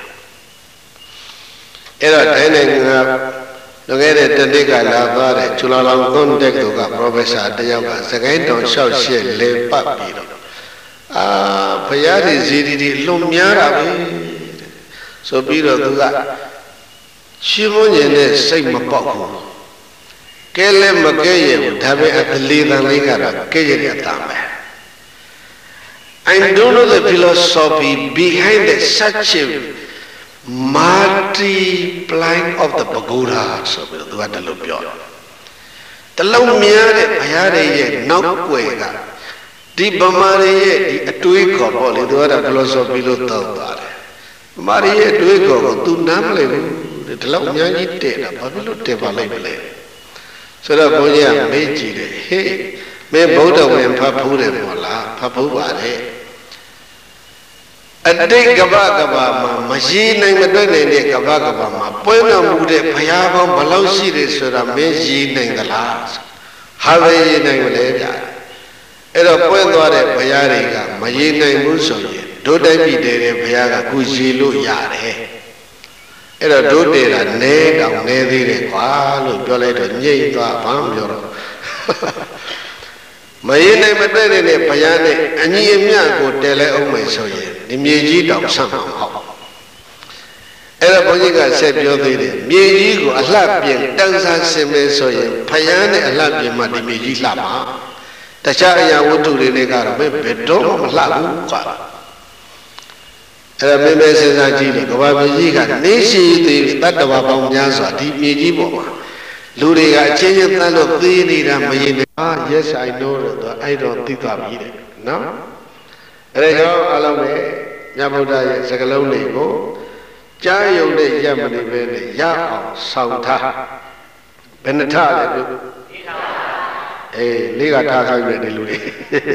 Speaker 1: အဲ့တော့တိုင်းနိုင်ငံကလွန်ခဲ့တဲ့တတိကလာသွားတဲ့ချူလာလောင်ကွန်တက်တို့က professor တယောက်ကစကိုင်းတောင်လျှောက်ရှက်လေပတ်ပြီးတော့အာဘုရားတွေဇီတိတွေလွန်များတာပဲဆိုပြီးတော့သူကရှင်းမွန်းရင်နဲ့စိတ်မပေါက်ဘူးကဲလည်းမကဲရဘူးဒါပေမဲ့အလေးတန်လေးကတော့ကဲရတဲ့အတားပဲ I don't know the philosophy behind the such a multiplying of the pagoda ဆိုပြီးတော့သူကတလို့ပြောတလုံးများတဲ့ဘုရားရဲ့နောက်ွယ်ကဒီဗမာတွေရဲ့ဒီအတွေးခေါ်ပေါ့လေသူကဖလောဆောဖီလို့တောက်သွားတယ်ဗမာတွေရဲ့အတွေးခေါ်ကို तू နားမလဲဘူးဒီလောက်အများကြီးတဲ့တာဘာဖြစ်လို့တဲ့ပါလိုက်မလဲဆိုတော့ဘုန်းကြီးကမေးကြည့်တယ်ဟေးမင်းဗုဒ္ဓဝင်ဖတ်ဖူးတယ်မို့လားဖတ်ဖူးပါတယ်အတိတ်ကပ္ပကပ္ပမှာမရှိနိုင်မတွေ့နိုင်တဲ့ကပ္ပကပ္ပမှာပွဲတော်မူတဲ့ဘုရားပေါင်းဘယ်လောက်ရှိတယ်ဆိုတာမင်းရည်နိုင်သလားဟာပဲရည်နိုင်မလဲဗျာအဲ့တော့ပွဲသွားတဲ့ဘုရားတွေကမရည်နိုင်ဘူးဆိုရင်ဒုတိုက်ပြီတဲ့ဘုရားကခုရည်လို့ရတယ်အဲ့တော့ဒုတေတာနဲတောင်နဲသေးတယ်ကွာလို့ပြောလိုက်တော့ညိတ်သွားဘာမှပြောတော့မရည်နိုင်မတွေ့တဲ့ဘုရားနဲ့အညီအမျှကိုတည်လဲအောင်မယ်ဆိုရင်ဒီမြေကြီးတောင်ဆန့်မှာမဟုတ်အဲ့တော့ဘုန်းကြီးကဆက်ပြောသေးတယ်မြေကြီးကိုအလှပြင်တန်းစားဆင်မယ်ဆိုရင်ဘုရားနဲ့အလှပြင်မှဒီမြေကြီးလှမှာတခြားအရာဝတ္ထုတွေနဲ့ကတော့ဘယ်တော့မှမလှဘူးကွာအဲ့ဒါမင်းမဲစဉ်းစားကြည့်တယ်ကဘာမြေကြီးကနေရှိသေးတတ္တဝါပေါင်းများစွာဒီမြေကြီးပေါ်မှာလူတွေကအချင်းချင်းတန်းလို့သေးနေတာမရင်နဲ့အာ yes I know တော့အဲ့တော့သိသွားပြီတဲ့နော်အဲ့ဒါကြောင့်အလုံးနဲ့မြတ်ဗုဒ္ဓရဲ့စကားလုံးတွေကိုကြားယုံနဲ့ရပ်မနေပဲနဲ့ရအောင်ဆောင်ထားဘယ်နှထလဲတို့အေးလေးကထားခိုင်းတယ်ဒီလူတွေ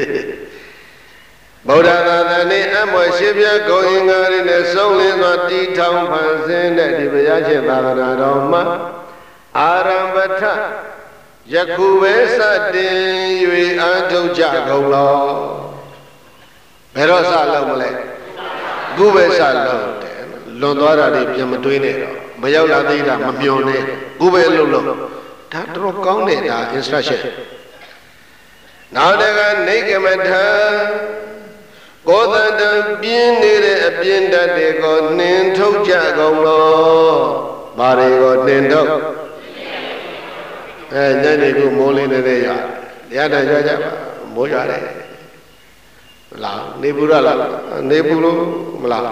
Speaker 1: ဗုဒ္ဓသာသနာနဲ့အမွယ်ရှိပြဂုံအင်္ဂါတွေနဲ့ဆုံးလင်းစွာတည်ထောင်ဖန်ဆင်းတဲ့ဒီဘုရားရှင်သာသနာတော်မှာအာရမ္ဗထယခုပဲစတင်၍အာထုတ်ကြကုန်လောဘယ်တော့စလုံးမလဲခုပဲစလုံးတယ်လွန်သွားတာတွေပြန်မတွေးနဲ့တော့မရောက်လာသေးတာမမျောနဲ့ခုပဲလုံးလုံးဒါတော့ကောင်းတဲ့ဒါ instruction နောက်တကနေကမထကိုယ်တန်တပြင်းနေတဲ့အပြင်းတတ်တွေကိုနှင်ထုတ်ကြကုန်လောဘာတွေကိုနှင်ထုတ်အဲညနေကူမိုးလေးနဲ့ရရတဲ့ကြကြပါမိုးရတယ်မလားနေပူရလားနေပူလို့မလား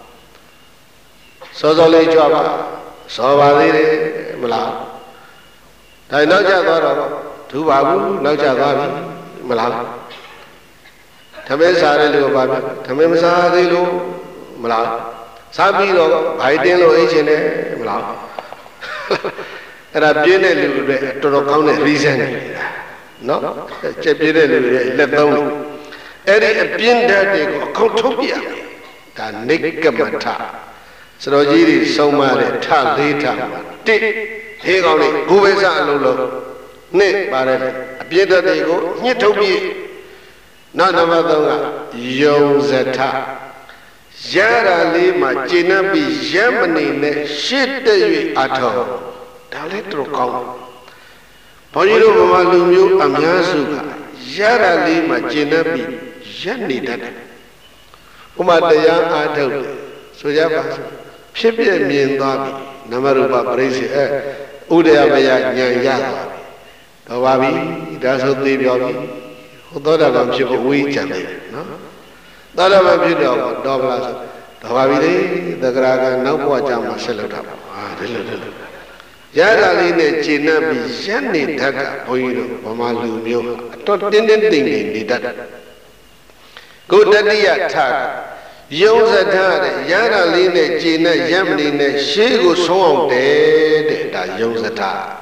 Speaker 1: စောစောလေးကြွပါစောပါသေးတယ်မလားဒါနောက်ကျသွားတော့ဒူပါဘူးနောက်ကျသွားပြီမလားသမင်းစားတယ်လို့ပါဗျသမင်းမစားသေးလို့မလားစားပြီးတော့ဘိုင်တင်းလို့အိတ်ချင်တယ်မလားအဲ့ဒါပြင်းတဲ့လူတွေတော်တော်ကောင်းတဲ့ reason တွေနော်ကျက်ပြင်းတဲ့လူတွေလက်သုံးလို့အဲ့ဒီအပြင်းဓာတ်တွေကိုအကုန်ထုတ်ပြရမယ်ဒါနိကမထစတော်ကြီးတွေဆုံးမတဲ့ထလေးထမှာတစ်ဟေးကောင်းလေးကိုပဲစအလုံးလုံးနှစ်ပါတယ်အပြင်းဓာတ်တွေကိုညှစ်ထုတ်ပြနောက်နံပါတ်သုံးကယုံဇထရတာလေးမှာကျင့်နှပ်ပြီးရမနေနဲ့ရှစ်တက်၍အထောက်ဒါလည်းတော်ကောင်းဘုန်းကြီးတို့ဗမာလူမျိုးအများစုကရတာလေးမှာကျင့်နှပ်ပြီးရက်နေတတ်တယ်ဥမာတရားအားထုတ်တယ်ဆိုကြပါစို့ဖြစ်ပြမြင်သွားပြီနမရူပပရိစ္ဆေအဲဥဒယမယဉာဏ်ရသွားပြီတော့ပါပြီဒါဆိုသိပြောပြီဟိုသောတာပန်ဖြစ်ဖို့ဝိကြံတယ်နော်သောတာပန်ဖြစ်တော့တော့ဗလားဆိုတော့ပါပြီလေသက္ကရာကနောက်ဘဝကြမှာဆက်လုပ်တာပါဟာဒီလိုဒီလိုရတာလေးနဲ့ကျင့်နှပ်ပြီးရက်နေတတ်တာဘုန်းကြီးတို့ဗမာလူမျိုးအတော်တင်းတင်းတိမ်တိမ်နေတတ်တယ်ကိုတတိယထယုံစထတဲ့ရတာလေးနဲ့ကျင့်နဲ့ရက်မနေနဲ့ရှေးကိုဆုံးအောင်တယ်တဲ့ဒါယုံစထ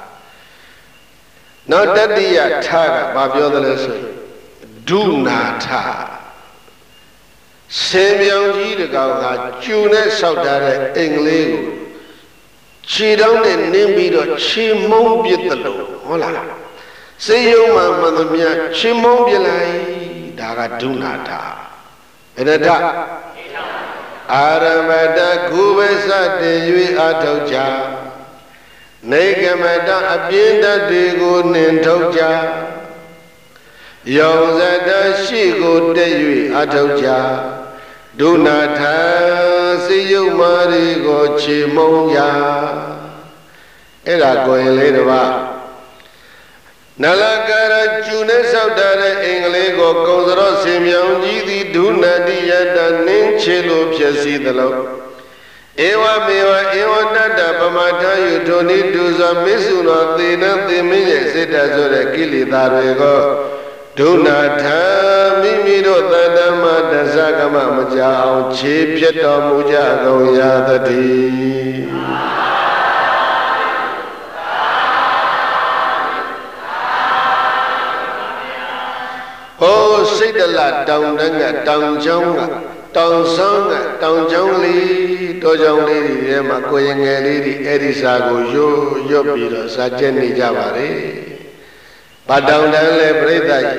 Speaker 1: နောက်တတိယထကဘာပြောသလဲဆိုဒုနာထဆေမြောင်ကြီးတကောင်ကကျူနဲ့ဆောက်ထားတဲ့အင်္ဂလိပ်ကိုခြေတောင်းနဲ့နင်းပြီးတော့ခြေမုံပြစ်တယ်လို့ဟုတ်လားစေယုံမှာမှန်သမျှခြေမုံပြလိုက်ဒါကဒုနာထဘယ်နဲ့ထအာရမတခုပဲစတင်၍အထောက်ကြနေကမတအပြင်းတတ်တွေကိုနှင်ထုတ်ကြယောဇတရှိကိုတက်၍အထောက်ကြဒုနာထစေယုံမာရီကိုခြေမုံကြအဲ့ဒါကိုရင်လေးတစ်ပါးနလကာရကျူနဲ့ဆောက်ထားတဲ့အင်္ဂလိပ်ကိုကုံစရော့ဆင်မြောင်ကြီးသည်ဒုနာတိယတနင်းချေလိုဖြစ်စီသလိုဧဝမေဝဧဝတတ္တပမထယုထိုနိဒုဇောမစ္ဆုနောသေနသေမင်းရဲ့စိတ်ဓာတ်ဆိုတဲ့ကိလေသာတွေကိုဒဒုနာထမိမိတို့တဏ္ဍမတဇကမမကြောင်ခြေပြတ်တော်မူကြကုန်ရာတည်းဟောစိတ်တလတောင်တန်းကတောင်ကျောင်းကတောင်ဆောင်ကတောင်ကျောင်းလေးတောကျောင်းလေးတွေထဲမှာကိုယ်ငယ်လေးတွေအဲ့ဒီစာကိုရွတ်ရွတ်ပြီးတော့စာကျက်နေကြပါလေ။ဘာတောင်တန်းလဲပြိဿကြီး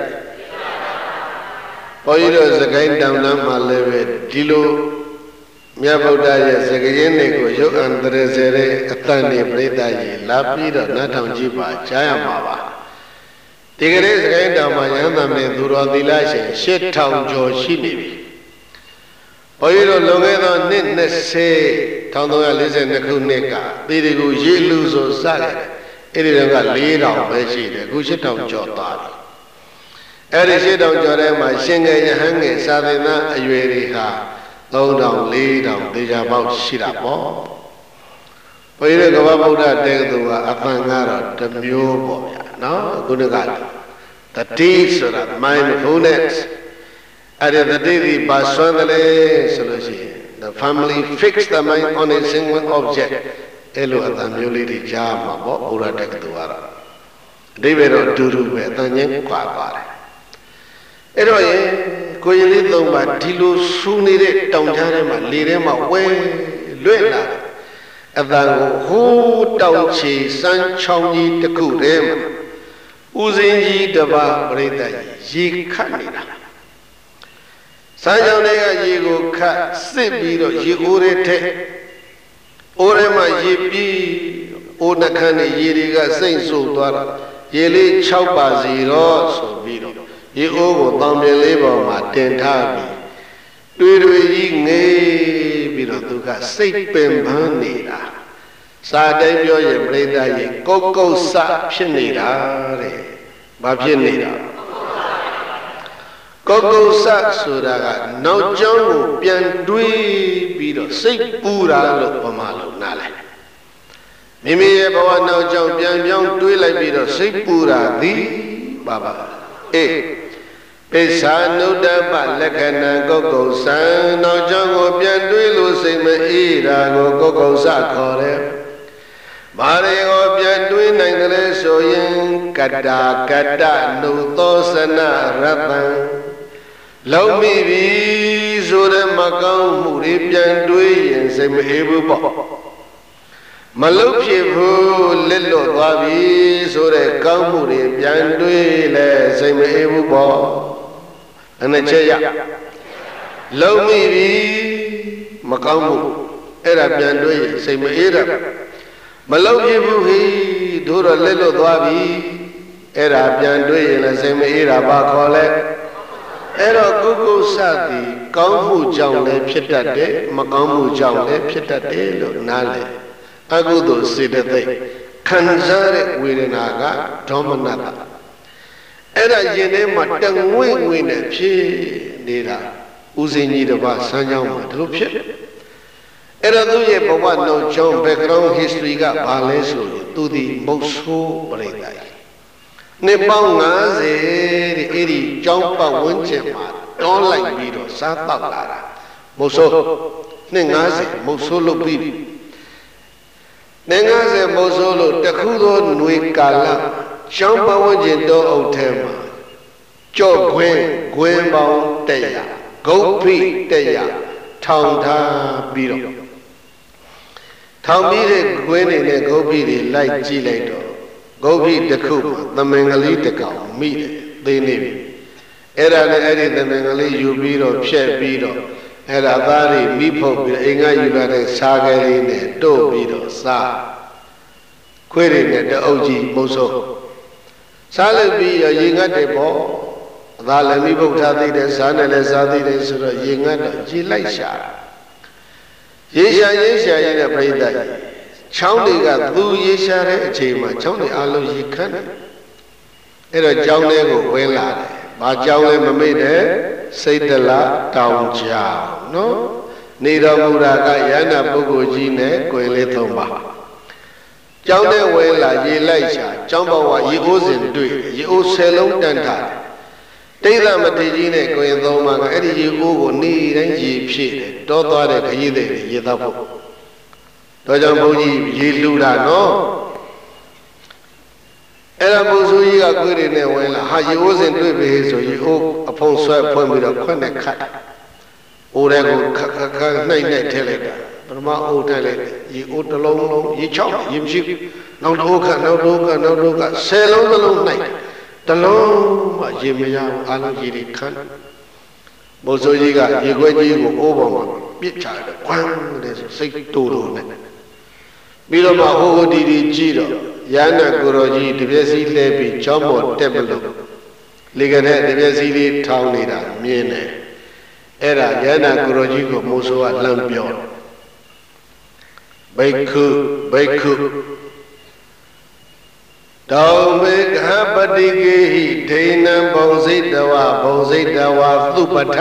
Speaker 1: ဘုန်းကြီးတို့စကိုင်းတောင်တန်းမှာလည်းပဲဒီလိုမြတ်ဗုဒ္ဓရဲ့စကားရင်းတွေကိုရုပ်အန္တရာယ်စေတဲ့အတန်တွေပြိဿကြီးလာပြီးတော့နတ်ထောင်ကြည့်ပါကြားရမှာပါ။ဒီကနေ့စကိုင်းတောင်မှာရဟန်းသမီးသူတော်သီလရှင်ရှစ်ထောင်ကျော်ရှိနေပြီ။ဘုန်းကြီးတို့လွန်ခဲ့သောနှစ်၂၀၁၃၄၂ခုနှစ်ကသေဒီကိုရေလူဆိုစတယ်။အဲ့ဒီတော့က၄ထောင်ပဲရှိတယ်အခုရှစ်ထောင်ကျော်သွားပြီ။အဲ့ဒီရှစ်ထောင်ကျော်ထဲမှာရှင်ငယ်ရဟန်းငယ်စာသင်သားအရွယ်တွေဟာသုံးထောင်လေးထောင်သေချာပေါက်ရှိတာပေါ့။ဘုန်းကြီးတို့ကမ္ဘာဗုဒ္ဓတေသူကအပန်ကတော့တစ်မျိုးပေါ့ဗျာနော်ခုနကတတိဆိုတာ mindfulness အဲ့ဒီတတိဒီပါစွမ်းတယ်လေဆိုလို့ရှိရင် the family fix the mind on a single object အဲ့လိုအတန်မျိုးလေးတွေကြားမှာပေါ့ဘုရားတေသူကတော့အဓိပ္ပာယ်တော့အတူတူပဲအတန်ချင်းကွာသွားတယ်အဲ့တော့ရင်ကိုရင်လေးသုံးပါဒီလိုစူနေတဲ့တောင်ကြားထဲမှာလေထဲမှာဝဲလွင့်လာအတန်ကိုဟိုးတောင်ချီစမ်းချောင်းကြီးတစ်ခုတည်းမှာဦးစင်းကြီးတပါးပြိတ္တရေခတ်နေတာစမ်းချောင်းတွေကရေကိုခတ်စစ်ပြီးတော့ရေအိုးတွေထက်အိုးထဲမှာရေပြီးအိုးနှခမ်းနဲ့ရေတွေကစိမ့်ဆိုသွားတာရေလေး၆ပါစီတော့ဆိုပြီးတော့ရေအိုးကိုတောင်ပြင်လေးပေါ်မှာတင်ထားပြီးတွေ့တွေ့ကြီးငေးပြီးတော့သူကစိတ်ပင်ပန်းနေတာစာတိုင်းပြောရင်ပြိဿကြီးကုတ်ကုတ်ဆဖြစ်နေတာတဲ့ဘာဖြစ်နေတာကုတ်ကုတ်ဆဆိုတာကနောက်ကျောင်းကိုပြန်တွေးပြီးတော့စိတ်ပူတာလို့ပမာလို့နားလဲမိမိရဲ့ဘဝနောက်ကျောင်းပြန်ပြောင်းတွေးလိုက်ပြီးတော့စိတ်ပူတာသည်ပါပါအေးပိဿာနုဒ္ဓပလက္ခဏံကုတ်ကုတ်ဆံနောက်ကျောင်းကိုပြန်တွေးလို့စိတ်မအေးတာကိုကုတ်ကုတ်ဆခေါ်တယ်ဘာတွေကိုပြန်တွေးနိုင်တယ်ဆိုရင်ကတ္တာကတ္တနုသောစနရတံလုံးမိပြီဆိုတဲ့မကောင်းမှုတွေပြန်တွေးရင်စိတ်မအေးဘူးပေါ့မလုတ်ဖြစ်ဘူးလက်လွတ်သွားပြီဆိုတဲ့ကောင်းမှုတွေပြန်တွေးလဲစိတ်မအေးဘူးပေါ့အနေချက်ရလုံးမိပြီမကောင်းမှုအဲ့ဒါပြန်တွေးရင်စိတ်မအေးတာမလုတ်ဖြစ်ဘူးဟိတို့တော့လက်လွတ်သွားပြီအဲ့ဒါပြန်တွေးရင်လည်းစိတ်မအေးတာပါခေါ်လဲအဲ့တော့ကုကုစသည်ကောင်းမှုကြောင့်လည်းဖြစ်တတ်တယ်မကောင်းမှုကြောင့်လည်းဖြစ်တတ်တယ်လို့နားလည်အကုသိုလ်စေတသိက်ခံစားတဲ့ဝေဒနာကဒေါမနတအဲ့ဒါရင်ထဲမှာတငွေ့ငွေ့နဲ့ဖြစ်နေတာဦးစင်းကြီးတစ်ပါးစမ်းကြောင်းမှာဒီလိုဖြစ်အဲ့တော့သူ့ရဲ့ဘဝနောက်ကျောင်း background history ကဘာလဲဆိုရင်သူဒီမုတ်ဆိုးပြိတ္တာနှစ်ပေါင်း၅၀တဲ့အဲ့ဒီကျောင်းပတ်ဝန်းကျင်မှာတွန်းလိုက်ပြီးတော့စားတောက်လာတာမုတ်ဆိုးနှစ်၅၀မုတ်ဆိုးလုပ်ပြီးနှစ်၅၀မုတ်ဆိုးလို့တခုသောຫນွေကာလကျောင်းပတ်ဝန်းကျင်တောအုပ်ထဲမှာကြော့ခွင်းခွင်းပေါင်းတက်ရဂုတ်ဖိတက်ရထောင်ထားပြီးတော့ထောင်ပြီးတဲ့ခွင်းတွေနဲ့ဂုတ်ဖိတွေလိုက်ကြည့်လိုက်တော့ဂုတ်ဖိတစ်ခုမှာသမင်္ဂလေးတစ်ကောင်မိတယ်သိနေပြီအဲ့ဒါနဲ့အဲ့ဒီသမင်္ဂလေးယူပြီးတော့ဖြက်ပြီးတော့အဲ့ဒါသားတွေမိဖုတ်ပြီးအိမ်ကယူလာတဲ့စားကလေးနဲ့တို့ပြီးတော့စားခွေးတွေနဲ့တအုပ်ကြီးမုတ်ဆိုးစားလို့ပြီးရရေငတ်တယ်ပေါ့အသားလည်းမိဖုတ်ထားသိတယ်စားနဲ့လည်းစားသိတယ်ဆိုတော့ရေငတ်တော့ရေလိုက်ရှာရေရှာရေရှာရတဲ့ပြိတ္တကြီးချောင်းတွေကသူရေရှာတဲ့အချိန်မှာချောင်းတွေအလုံးရေခတ်တယ်အဲ့တော့ကျောင်းထဲကိုဝင်လာတယ်ဘာကျောင်းလဲမမေ့တဲ့စိတ်တလတောင်ကျောင်းနော်နေတော်မူတာကယန္တာပုဂ္ဂိုလ်ကြီးနဲ့ကိုယ်လေးသုံးပါကျောင်းထဲဝင်လာရေလိုက်ရှာကျောင်းဘဝရေအိုးစဉ်တွေ့ရေအိုးဆယ်လုံးတန်းထားတိတ်သမတိကြီးနဲ့ကိုရင်သုံးပါးကအဲ့ဒီရေအိုးကိုနေတိုင်းရေဖြည့်တယ်တောသွားတဲ့ခရီးသည်တွေရေသောက်ဖို့တော့ကြောင့်ဘုန်းကြီးရေလူတာနော်အဲ့ဒါဘုဆိုးကြီးကကိုယ်တွေနဲ့ဝင်လာဟာရေအိုးစင်တွေ့ပြီဆိုရေအိုးအဖုံဆွဲဖွင့်ပြီးတော့ခွက်နဲ့ခတ်အိုးတဲ့ကိုခက်ခက်ခက်နှိမ့်နှိမ့်ထည့်လိုက်တာပထမအိုးထည့်လိုက်တယ်ရေအိုးတစ်လုံးလုံးရေချောက်ရေမရှိဘူးနောက်တစ်အိုးခတ်နောက်တစ်အိုးခတ်နောက်တစ်အိုးခတ်ဆယ်လုံးတစ်လုံးနှိမ့်တလုံးမှရေမရဘူးအားလုံးရေတွေခန့်ဘုဆိုးကြီးကရေခွဲကြီးကိုအိုးပေါ်မှာပြစ်ချတယ်ခွန်းတယ်ဆိုစိတ်တူတူနဲ့ပြီးတော့မှဟိုဟိုဒီဒီကြည့်တော့ရဟန္တာကိုရောကြီးတပြည့်စည်းလဲပြီးချောင်းပေါ်တက်မလို့လေကတဲ့တပြည့်စည်းလေးထောင်းနေတာမြင်တယ်အဲ့ဒါရဟန္တာကိုရောကြီးကိုမိုးဆိုးကလှမ်းပြောဘိက္ခုဘိက္ခုတောမေကပတိကေဟိဒိဏံဘုံစိတဝဘုံစိတဝသုပထ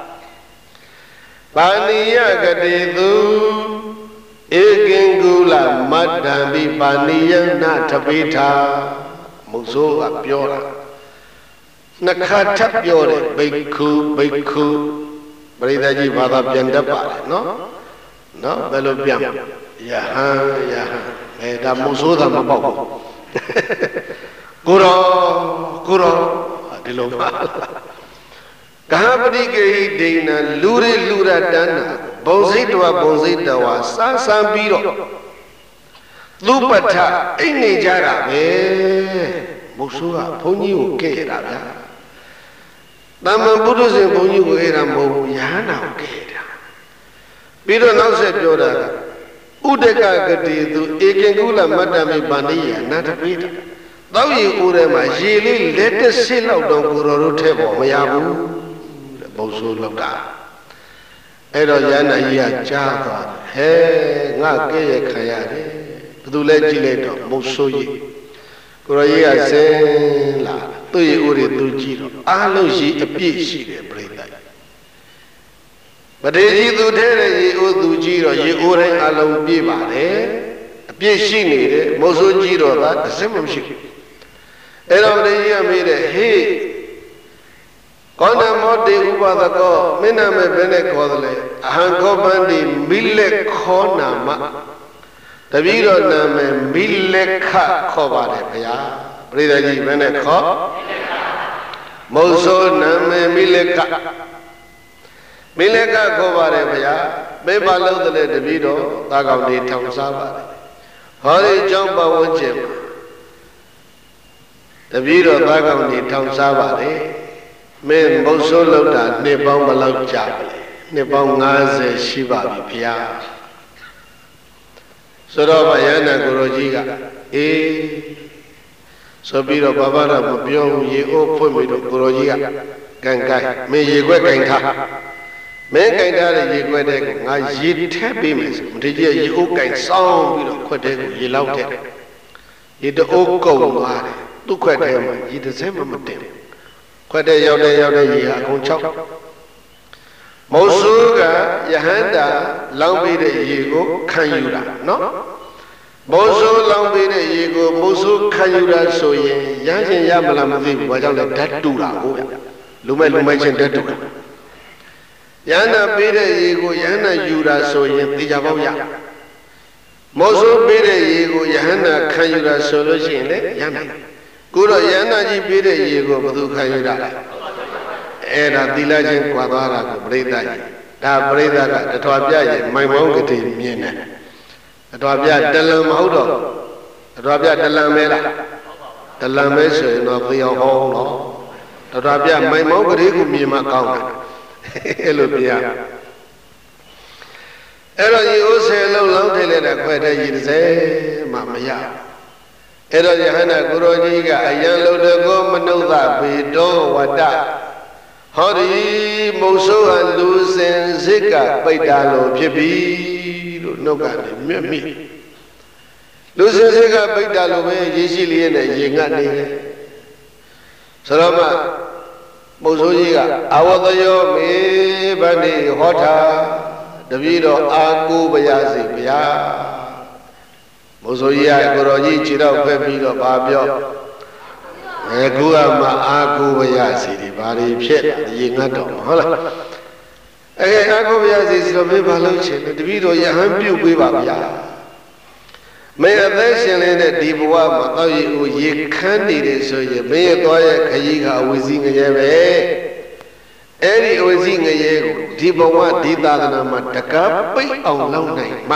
Speaker 1: ပါဏိယကတိသူဧကင်ကုလမတ္တံဘိပါဏိယနာထပိထာမုဆိုးကပြောတာနှစ်ခါထပ်ပြောတယ်ဘိက္ခုဘိက္ခုပရိသတ်ကြီးဘာသာပြန်တတ်ပါတယ်နော်နော်ဘယ်လိုပြန်ယဟန်ယဟန်အဲဒါမုဆိုးတာမပေါ့ဘူးကိုရောကိုရောဒီလိုပါကဟပတိကေဟိဒိဏလူရလူရတန်းနာဘုံစိတ်တော်ဘုံစိတ်တော်စားစမ်းပြီးတော့သုပဋ္ဌအိတ်နေကြတာပဲမုတ်ဆိုးကဘုန်းကြီးကိုကဲ့ရတာဗျာတမ္မန်ပုထုဇဉ်ဘုန်းကြီးကိုအဲ့ဒါမဟုတ်ဘူးယဟန္တာကိုကဲ့တာပြီးတော့နောက်ဆက်ပြောတာဥဒကကတိသူဧကင်ကုလမတ္တမိပါဏိယနာတပိတတောက်ရီဦးထဲမှာရေလေးလက်တစ်ဆစ်လောက်တော့ကိုတော်တို့ထဲပေါ်မရဘူးတဲ့ဘုံဆိုးလောက်တာအဲ့တော့ရဟန္တာကြီးကကြားသွားဟဲငါကဲ့ရဲ့ခံရတယ်ဘယ်သူလဲကြည့်လိုက်တော့မုတ်ဆိုးကြီးကိုတော်ကြီးကဆင်းလာသူ့ရေဦးတွေသူကြည့်တော့အားလုံးရှိအပြည့်ရှိတယ်ပြိဿပတိကြီးသူထဲတဲ့ရေအိုးသူကြီးတော့ရေအိုးတိုင်းအလုံးပြည့်ပါတယ်အပြည့်ရှိနေတယ်မုတ်ဆိုးကြီးတော့သာတစ်စက်မှမရှိဘူးအဲ့တော့ပတိကြီးကမေးတယ်ဟေးကောဏမောတေဥပဒကောမင်းနာမည်ဘယ်နဲ့ခေါ်သလဲအဟံခောပန္တိမိလက်ခောနာမတပည့်တော်နာမည်မိလက်ခခေါ်ပါတယ်ဗျာပရိသတ်ကြီးဘယ်နဲ့ခေါ်မုတ်ဆိုးနာမည်မိလက်ခမိလက်ကခေါ်ပါတယ်ဗျာမေပါလို့တဲ့တပည့်တော်သာကောင်တွေထောင်စားပါတယ်ဟောဒီကြောင့်ပဝန်းကျင်မှာတပည့်တော်သာကောင်တွေထောင်စားပါတယ်မင်းမုတ်ဆိုးလောက်တာနှစ်ပေါင်းဘယ်လောက်ကြာလဲနှစ်ပေါင်း၅၀ရှိပါပြီဗျာဆိုတော့ဗယန္တကိုရောကြီးကအေးဆိုပြီးတော့ဘာဘာရမပြောဘူးရေအိုးဖွင့်ပြီးတော့ကိုရောကြီးကကန်ကန်မင်းရေခွက်ကန်ထားမင်းကင်ထားတဲ့ရေခွက်တဲ့ကိုငါရေထည့်ပေးမယ်ဆိုမထေကြီးကရေအိုးကင်စောင်းပြီးတော့ခွက်တဲ့ကိုရေလောက်တဲ့ရေတအိုးကုန်သွားတယ်သူ့ခွက်တဲ့မှာရေတစ်စက်မှမတင်ခွက်တဲ့ရောက်တဲ့ရောက်တဲ့ရေဟာအကုန်၆မုတ်ဆိုးကယဟန္တာလောင်းပေးတဲ့ရေကိုခံယူတာနော်မုတ်ဆိုးလောင်းပေးတဲ့ရေကိုမုတ်ဆိုးခံယူတာဆိုရင်ရမ်းရှင်ရမလားမသိဘူးဘာကြောင့်လဲဓာတ်တူတာဟုတ်ဗျလူမဲ့လူမဲ့ချင်းဓာတ်တူတာယန္တာပေးတဲ့ရေကိုယန္တာယူတာဆိုရင်သိကြပေါက်ရမောဆိုးပေးတဲ့ရေကိုယဟန္တာခံယူတာဆိုလို့ရှိရင်လေယန္တာကိုတော့ယန္တာကြီးပေးတဲ့ရေကိုဘယ်သူခံယူတာလဲအဲ့ဒါသီလချင်းကွာသွားတာကိုပရိသတ်ကြီးဒါပရိသတ်ကတထွာပြရဲ့မိုင်မောင်းကတိမြင်တယ်တထွာပြတလံမဟုတ်တော့တထွာပြတလံမဲလားတလံမဲဆိုရင်တော့သေအောင်ဟောင်းတော့တထွာပြမိုင်မောင်းကတိကိုမြင်မှကောင်းတယ်အဲ့လိုပြအဲ့တော့ရေအိုးဆယ်လုံးလောင်းထိလိုက်တဲ့ခွဲတဲ့ရေတစ်စဲမှမရအဲ့တော့ယဟန္တာကိုရောကြီးကအယံလုံးတကောမနုဿဘေတောဝတ္တဟောဒီမုတ်ဆိုးဟလူစင်စစ်ကပိတ်တာလို့ဖြစ်ပြီလို့နှုတ်ကနေမြတ်မိလူစင်စစ်ကပိတ်တာလို့ပဲရေရှိလေးနဲ့ရေငတ်နေတယ်ဆိုတော့မှမုတ်ဆိုးကြီးကအဝတယောမေဗန္တိဟောတာတပည့်တော်အာကိုပါရစေဗျာမုတ်ဆိုးကြီးကကိုတော်ကြီးခြေတော့ဖက်ပြီးတော့ဗာပြောအခုကမှအာကိုဝရစီဒီဘာတွေဖြစ်ရေငတ်တော့ဟုတ်လားအဲအာကိုဝရစီဆိုတော့မင်းဘာလို့ချင်လဲတပည့်တော်ယဟန်ပြုတ်ပေးပါဗျာမင်းအသက်ရှင်နေတဲ့ဒီဘဝမှာတော့ရေကိုရေခမ်းနေတယ်ဆိုရင်မင်းရဲ့သွားရဲ့ခရီးကအဝစီငရဲပဲအဲ့ဒီအဝစီငရဲကိုဒီဘဝဒီသာသနာမှာတကားပိတ်အောင်လုပ်နိုင်မှ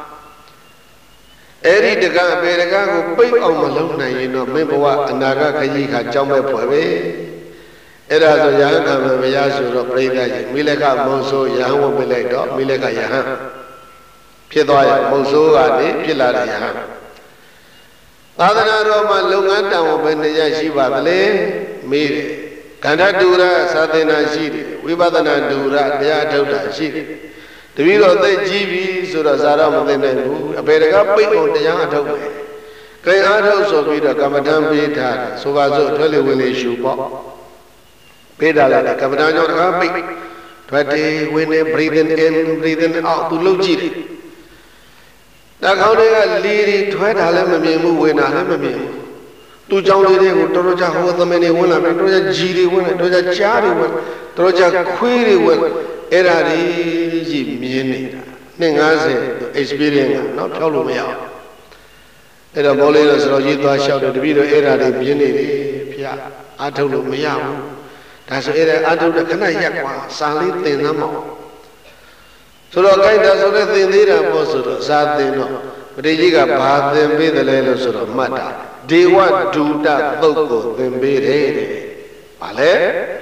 Speaker 1: အဲ့ဒီတကားအပေတကားကိုပိတ်အောင်မလုပ်နိုင်ရင်တော့မင်းဘဝအနာဂတ်ခရီးကကြောင်းမဲ့ဖွယ်ပဲအဲ့ဒါဆိုယဟန်ကမရဆိုတော့ပြိဿကြီးမိလကမုံဆိုယဟန်ဝတ်ပြလိုက်တော့မိလကယဟန်ဖြစ်သွားရမုံဆိုးကနေဖြစ်လာတဲ့ယဟန်သာသနာတော်မှာလုပ်ငန်းတောင်ဘယ်နှရရှိပါသလဲမေးတယ်ကန္ဓတူရသာသနာရှိတယ်ဝိပဿနာတူရတရားထုတ်တာရှိတယ်တပည့်တော်သိကြည့်ပြီဆိုတော့ဇာတော့မသိနိုင်ဘူးအပေတကပိတ်အောင်တရားအထုတ်ပဲကြင်အားထုတ်ဆိုပြီးတော့ကမ္မဋ္ဌာန်းပေးထားတယ်ဆိုပါစို့ထွက်လေဝင်လေရှုပေါ့ပေးတာလည်းကမ္မဋ္ဌာန်းကြောင့်တကားပိတ်ထွက်တယ်ဝင်တယ် breathing in breathing out သူလှုပ်ကြည့်တယ်တခေါင်းတွေကလီတွေထွက်တာလည်းမမြင်ဘူးဝင်တာလည်းမမြင်ဘူးသူကြောင့်လေးတွေကိုတော်တော်ကြာဟိုသမင်တွေဝင်လာတယ်တော်တော်ကြာကြီးတွေဝင်တယ်တော်တော်ကြာကြားတွေဝင်တော်တော်ကြာခွေးတွေဝင်အဲ့ဒါတွေကြီးမြင်နေတာနှစ်၅၀ experience ကနော်ဖြောက်လို့မရအောင်အဲ့တော့ဘောလေးတော့ဆိုတော့ကြီးသွားလျှောက်တယ်တပည့်တော့အဲ့ဒါတွေမြင်နေတယ်ဖေ။အားထုတ်လို့မရဘူးဒါဆိုအဲ့ဒါအားထုတ်တဲ့ခဏရက်ကွာစာလေးသင်သမ်းမအောင်ဆိုတော့ကြိုက်တာဆိုတော့သင်သေးတာပေါ့ဆိုတော့စာသင်တော့ပရိကြီးကဘာသင်ပေးတယ်လဲလို့ဆိုတော့မှတ်တာဒေဝဒုတသုတ်ကိုသင်ပေးတယ်တဲ့။ဘာလဲ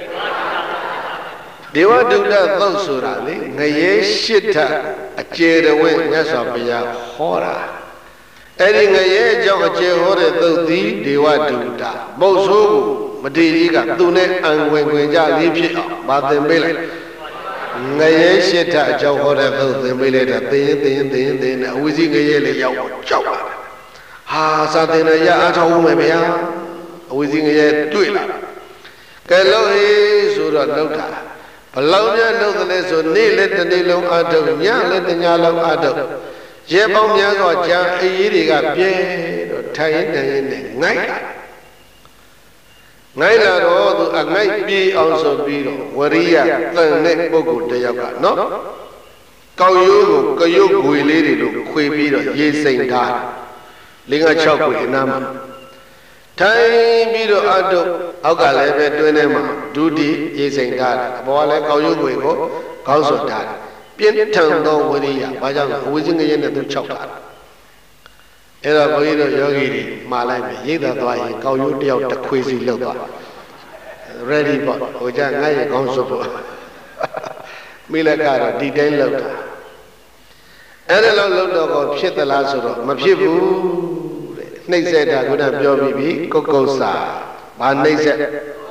Speaker 1: ဒေဝဒုတသုတ်ဆိုတာလေငရဲရှစ်ထအကျေတော်ဝင်မြတ်စွာဘုရားဟောတာအဲ့ဒီငရဲအကြောင်းအကျေဟောတဲ့သုတ်သည်ဒေဝဒုတမုတ်ဆိုးကိုမတေကြီးကသူနဲ့အံဝင်ဝင်ကြလေးဖြစ်အောင်ဗာသင်ပေးလိုက်ငရဲရှစ်ထအကြောင်းဟောတဲ့သုတ်သင်ပေးလိုက်တာသင်ရင်သင်ရင်သင်ရင်သင်ရင်အဝိဇ္ဇငရဲလေးရောက်ကြောက်လာတယ်ဟာစာသင်ရရအားထုတ်ဦးမယ်ဗျာအဝိဇ္ဇငရဲတွေ့လာကဲလို့ဟေးဆိုတော့လောက်တာဘလောက်များလောက်တယ်လဲဆိုနေ့လည်းတစ်နေ့လုံးအားထုတ်ညလည်းတစ်ညလုံးအားထုတ်ရေပေါင်းများစွာကြာအေးတွေကပြဲတော့ထိုင်ရင်တိုင်ရင်နဲ့ငိုက်လာငိုက်လာတော့သူအငိုက်ပြေးအောင်ဆိုပြီးတော့ဝရိယတန်တဲ့ပုဂ္ဂိုလ်တစ်ယောက်ကနော်ကောက်ရိုးကိုကရုပ်ဂွေလေးတွေလို့ခွေပြီးတော့ရေစိမ်ထားလေးငါ၆ဂွေအနားမှာထိုင်ပြီးတော့အတုအောက်ကလည်းပဲတွင်းထဲမှာဒုတိရေစိမ်ထားတယ်အပေါ်ကလည်းကောက်ရုပ်ဂွေကိုကောက်စွတ်ထားတယ်ပြင်းထန်သောဝရိယဘာကြောင့်လဲအဝိဇ္ဇငရဲနဲ့သူ၆ထားတယ်အဲ့တော့ဘုန်းကြီးတို့ယောဂီတွေမှားလိုက်ပြီရိတ်သာသွားရင်ကောက်ရိုးတယောက်တစ်ခွေစီလောက်သွား ready ပေါ့ဟိုကြငါ့ရဲ့ကောင်းစွတ်ဖို့မိလက်ကတော့ဒီတိုင်းလောက်တာအဲ့ဒါလောက်လောက်တော့ကိုဖြစ်သလားဆိုတော့မဖြစ်ဘူးတဲ့နှိမ့်ဆက်တာခုနပြောပြီးပြီကုတ်ကုတ်စာဘာနှိမ့်ဆက်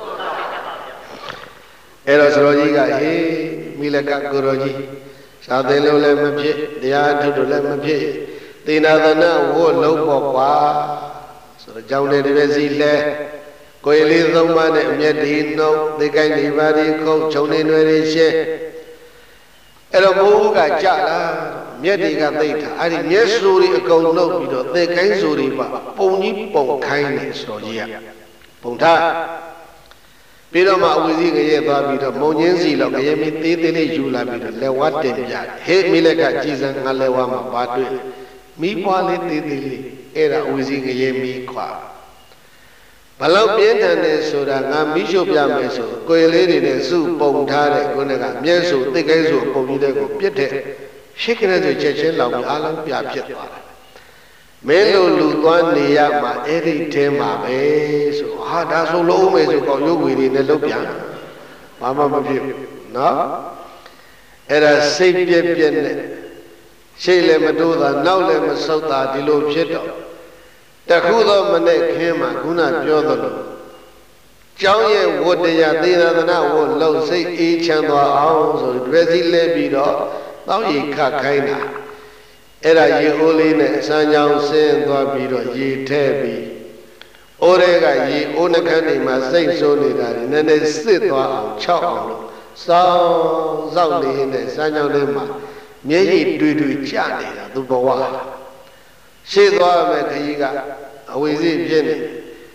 Speaker 1: အဲ့တော့စရောကြီးကဟေးမိလက်ကကိုရောကြီးသာသင်လို့လည်းမဖြစ်တရားထုတ်လို့လည်းမဖြစ်သေနာသနာဝတ်လုံးပေါ့ကွာဆိုတော့ကြောင်းတဲ့တပည့်စီလဲကိုယ်လေးသုံးပါးနဲ့အမျက်ဒီနှုတ်သိကိုင်းဒီပါဒီခုတ်ခြုံနေတွေရှင်းအဲ့တော့မိုးကကြလာမျက်တွေကသိတာအဲ့ဒီမျက်စိုးတွေအကုန်နှုတ်ပြီးတော့သိကိုင်းစိုးတွေပါပုံကြီးပုံခိုင်းနေဆိုတော့ကြီးကပုံထားပြီးတော့မှအဝိဇ္ဇငရဲသွားပြီးတော့မုံချင်းစီလောက်ငရဲမီသေးသေးလေးယူလာပြီးတော့လက်ဝါးတင်ပြဟေးမိလက်ကကြည်စံငါလက်ဝါးမှာပါတွေ့မိပွားလေးသေးသေးလေးအဲ့ဒါအဝိဇ္ဇငရဲမိခွာဘလောက်ပြင်းထန်တယ်ဆိုတာငါမိရှုပြမယ်ဆိုကိုယ်လေးတွေနဲ့စုပုံထားတဲ့ခုနကမျက်စုသိကိန်းစုပုံပြီးတဲ့ကိုပြစ်တဲ့ရှစ်ခနဲ့ဆိုချက်ချင်းလောင်ပြီးအားလုံးပြဖြစ်သွားတယ်မင်းလိုလူသွားနေရမှာအဲ့ဒီထဲမှာပဲဆိုဟာဒါဆိုလုံးမယ်ဆိုတော့ရုပ်ဝေတွေနဲ့လုတ်ပြန်ဘာမှမဖြစ်ဘူးနော်အဲ့ဒါစိတ်ပြက်ပြက်နဲ့ရှေ့လည်းမတိုးတာနောက်လည်းမဆုတ်တာဒီလိုဖြစ်တော့တခုသောမနဲ့ခင်းမှာခုနပြောသလိုကျောင်းရဲ့ဝတ္တရားသေနာသနာဝတ်လုံစိတ်အေးချမ်းသွားအောင်ဆိုတပည့်စီလဲပြီးတော့တောင်းရီခတ်ခိုင်းတာအဲ့ဒါရေအိုးလေးနဲ့စမ်းကြောင်ဆင်းသွားပြီးတော့ရေထဲပြီးအိုးတွေကရေအိုးနှခမ်းနေမှာစိတ်ဆိုးနေတာနည်းနည်းစစ်သွားအောင်ခြောက်အောင်လို့စောင်းစောက်နေနဲ့စမ်းကြောင်လေးမှာမျက်ရည်တွေ့တွေ့ကျနေတာသူဘဝရှေ့သွားမယ်ခကြီးကအဝိဇ္ဇဖြစ်နေ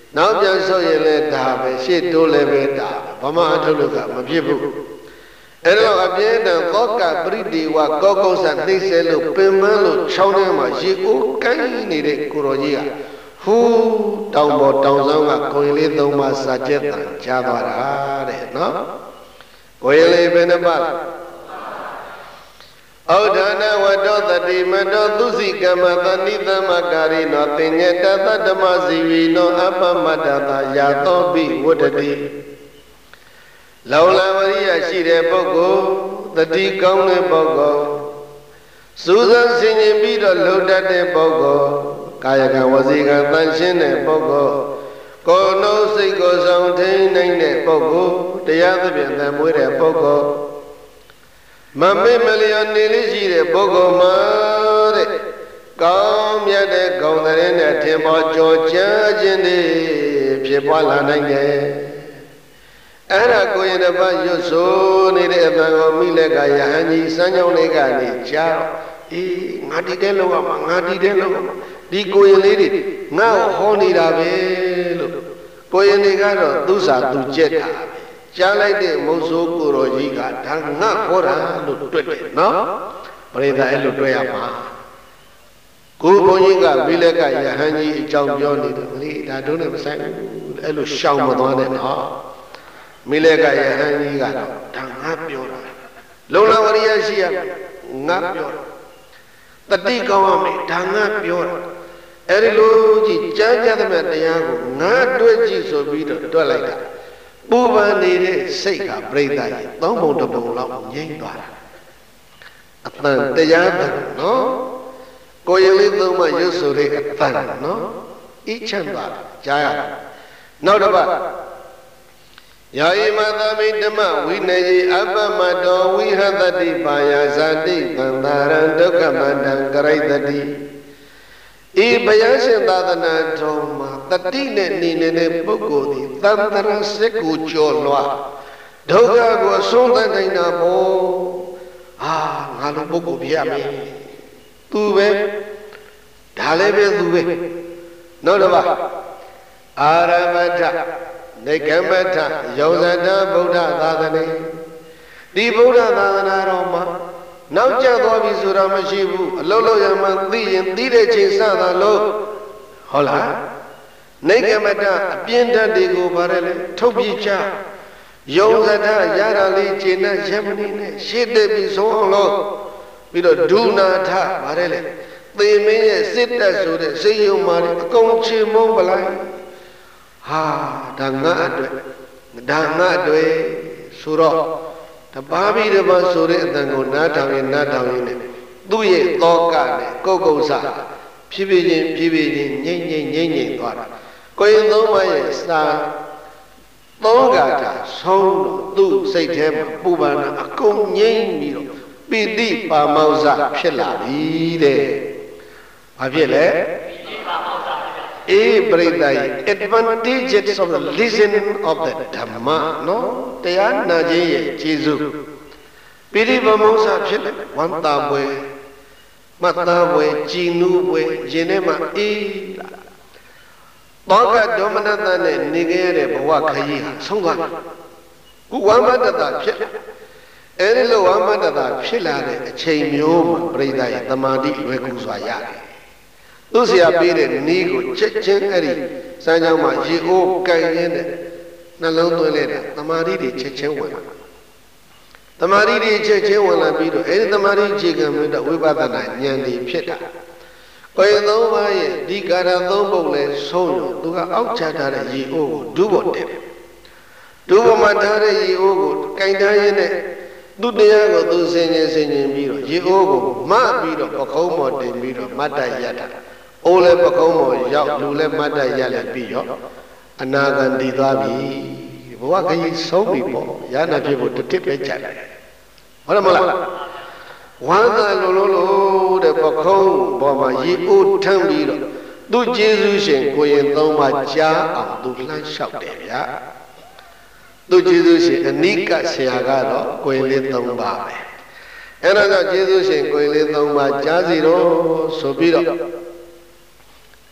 Speaker 1: နောက်ပြန်ဆုတ်ရင်လည်းဒါပဲရှေ့တိုးလည်းပဲဒါဘာမှအထုလို့ကမဖြစ်ဘူးအဲ့တော့အပြင်းထန်သောကပရိဒီဝကောကုဆနှိမ့်ဆဲလို့ပင်မလို့ချောင်းထဲမှာရေအိုးကိုင်းနေတဲ့ကိုရောကြီးကဟူးတောင်ပေါ်တောင်ဆောင်ကကိုရင်လေးသုံးပါးစာကျက်တန်ကြားသွားတာတဲ့နော်ကိုရင်လေးဘယ်နှပါဩဒါနဝတ္တောတတိမတောသူစီကမ္မသနိသမကာရိနောသင်္ညတသတ္တမဇီဝီနောအပမတ္တသာယာသောပိဝတ္တတိလောလဝရိယရှိတဲ့ပုဂ္ဂိုလ်တတိကောင်းတဲ့ပုဂ္ဂိုလ်စူးစမ်းဆင်ခြင်ပြီးတော့လှုပ်တတ်တဲ့ပုဂ္ဂိုလ်ကာယကံဝစီကံတန်ရှင်းတဲ့ပုဂ္ဂိုလ်ကိုယ်နှုတ်စိတ်ကိုဆောင်ထိန်နိုင်တဲ့ပုဂ္ဂိုလ်တရားသဖြင့်တန်မွေးတဲ့ပုဂ္ဂိုလ်မမေ့မလျော်နေလေးရှိတဲ့ပုဂ္ဂိုလ်မှာတဲ့ကောင်းမြတ်တဲ့ဂုဏ်သတင်းနဲ့ထင်ပေါ်ကြော်ကြားခြင်းတွေဖြစ်ပွားလာနိုင်တယ်အဲ့ဒါကိုရင်တစ်ပတ်ရွတ်ဆိုနေတဲ့အတန်ကိုမိလက်ကယဟန်ကြီးစမ်းကြောင်းလေးကနေကြားအေးငါဒီတဲ့လောက်မှာငါဒီတဲ့လောက်မှာဒီကိုရင်လေးတွေငါ့ကိုဟောနေတာပဲလို့ကိုရင်တွေကတော့သူ့စာသူကြက်တာကြားလိုက်တဲ့မုတ်ဆိုးကိုတော်ကြီးကဒါငါဟောတာလို့တွေ့တယ်နော်ပရိသတ်အဲ့လိုတွေ့ရမှာကိုဘုန်းကြီးကမိလက်ကယဟန်ကြီးအကြောင်းပြောနေတယ်လေဒါတို့နဲ့မဆိုင်ဘူးအဲ့လိုရှောင်မသွားနဲ့နော်မိလက်ကယဟန်ကြီးကတော့ဒါငါပြောတာလုံလဝရိယရှိရငါပြောတာတတိကောင်းရမယ်ဒါငါပြောတာအဲ့ဒီလိုကြီးကြားကြတဲ့တရားကိုငါတွေ့ကြည့်ဆိုပြီးတော့တွက်လိုက်တာပူပန်နေတဲ့စိတ်ကပြိတ္တရဲ့သုံးပုံတစ်ပုံလောက်ငြိမ့်သွားတာအတန်တရားတန်နော်ကိုယ်ရလေးသုံးမှရွတ်ဆိုတဲ့အတန်နော်ဤချမ်းသာကြားရနောက်တစ်ပတ်ယာယိမသမိဓမ္မဝိနယေအပမတောဝိဟတတိပါယဇာတိသန္တာရံဒုက္ခမန္တံကရိတတိဤဘုရားရှင်သာသနာတော်မှာတတိနဲ့နေနေတဲ့ပုဂ္ဂိုလ်ဒီသန္တရစက်ကိုကြော်လွှားဒုက္ခကိုအဆုံးသတ်နိုင်တာပေါ့ဟာငါလိုပုဂ္ဂိုလ်ဖြစ်ရမယ်သူပဲဒါလည်းပဲသူပဲနောက်တစ်ပါးအာရမထနေကမထယောဇတဗုဒ္ဓသာသနေဒီဗုဒ္ဓသာသနာတော်မှာနောက်ကျသွားပြီဆိုတာမရှိဘူးအလုံးလုံးရမှသိရင်သိတဲ့ချိန်စတာလို့ဟုတ်လားနေကမထအပြင်းဓာတ်တွေကိုဗါတယ်လေထုတ်ပြချယောဇတရတာလေးခြေနဲ့ရမဏိနဲ့ရှေ့တက်ပြီးဆုံးအောင်လို့ပြီးတော့ဒုနာထဗါတယ်လေသေမင်းရဲ့စစ်တပ်ဆိုတဲ့စိတ်ယုံမာတွေအကုန်ချေမုန်းပလိုက်ဟာဒါငါအတွက်ဒါငါအတွက်ဆိုတော့တပါးပြီးတပါးဆိုတဲ့အတန်ကိုနားထောင်ရင်နားထောင်ရင်သူ့ရဲ့သောကနဲ့ကုတ်ကုတ်ဆဖြည်းဖြည်းချင်းဖြည်းဖြည်းချင်းငြိမ့်ငြိမ့်ငြိမ့်ငြိမ့်သွားတာကိုရင်သုံးပါးရဲ့စာသောကတာဆုံးလို့သူ့စိတ်ထဲမှာပူပန်တာအကုန်ငြိမ့်ပြီးတော့ပိဋိပါမောဇ္ဇဖြစ်လာပြီတဲ့ဘာဖြစ်လဲအေးပရိသတ် advantages of the listening of the Dhamma နော်တရားနာခြင်းရဲ့ကျေးဇူးပိဋိပါမောဇ္ဇဖြစ်တယ်ဝမ်းသာပွဲမတ်သားပွဲကြည်နူးပွဲရင်ထဲမှာအေးလာဘောကဒေါမနတနဲ့နေခဲ့ရတဲ့ဘဝခရီးဟာဆုံးသွားပြီခုဝမ်းမတ္တတာဖြစ်အဲဒီလိုဝမ်းမတ္တတာဖြစ်လာတဲ့အချိန်မျိုးမှာပရိသတ်ရဲ့သမာဓိလွယ်ကူစွာရတယ်သူဆရာပေးတဲ့နီးကိုချက်ချင်းအဲ့ဒီစမ်းကြောင်းမှာရေအိုးကန်ရင်းနဲ့နှလုံးသွင်းလိုက်တာသမာဓိတွေချက်ချင်းဝင်လာသမာဓိတွေချက်ချင်းဝင်လာပြီးတော့အဲ့ဒီသမာဓိအခြေခံပြီးတော့ဝိပဿနာဉာဏ်တွေဖြစ်တာကိုယ်သုံးပါးရဲ့ဒီကာရသုံးပုံလဲဆုံးလို့သူကအောက်ချထားတဲ့ရေအိုးကိုဒုဘောတက်ဒုဘောမှာထားတဲ့ရေအိုးကိုကန်ထားရင်းနဲ့သူတရားကိုသူဆင်ခြင်ဆင်ခြင်ပြီးတော့ရေအိုးကိုမပြီးတော့ပခုံးပေါ်တင်ပြီးတော့မတ်တရတာအိုးလည်းပကုံးပေါ်ရောက်လူလည်းမတ်တရလည်းပြီးရောအနာဂံတည်သွားပြီဘဝခရီးဆုံးပြီပေါ့ရဟနာဖြစ်ဖို့တစ်တစ်ပဲကြတယ်ဟုတ်တယ်မလားဝမ်းသာလုံးလုံးလို့တဲ့ပကုံးပေါ်မှာရေအိုးထမ်းပြီးတော့သူကျေးဇူးရှင်ကိုရင်သုံးပါးကြားအောင်သူလှမ်းလျှောက်တယ်ဗျာသူကျေးဇူးရှင်အနိကဆရာကတော့ကိုရင်လေးသုံးပါးပဲအဲ့ဒါကြောင့်ကျေးဇူးရှင်ကိုရင်လေးသုံးပါးကြားစီတော့ဆိုပြီးတော့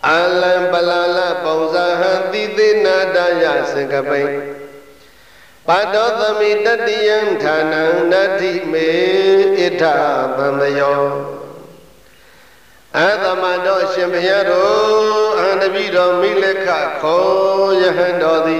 Speaker 1: Alam balala pausahan titina daya sengkapai Padotami tatiyang tanang nati me ita bamayo Adamado shempiyaro anabido mileka ko yahandodi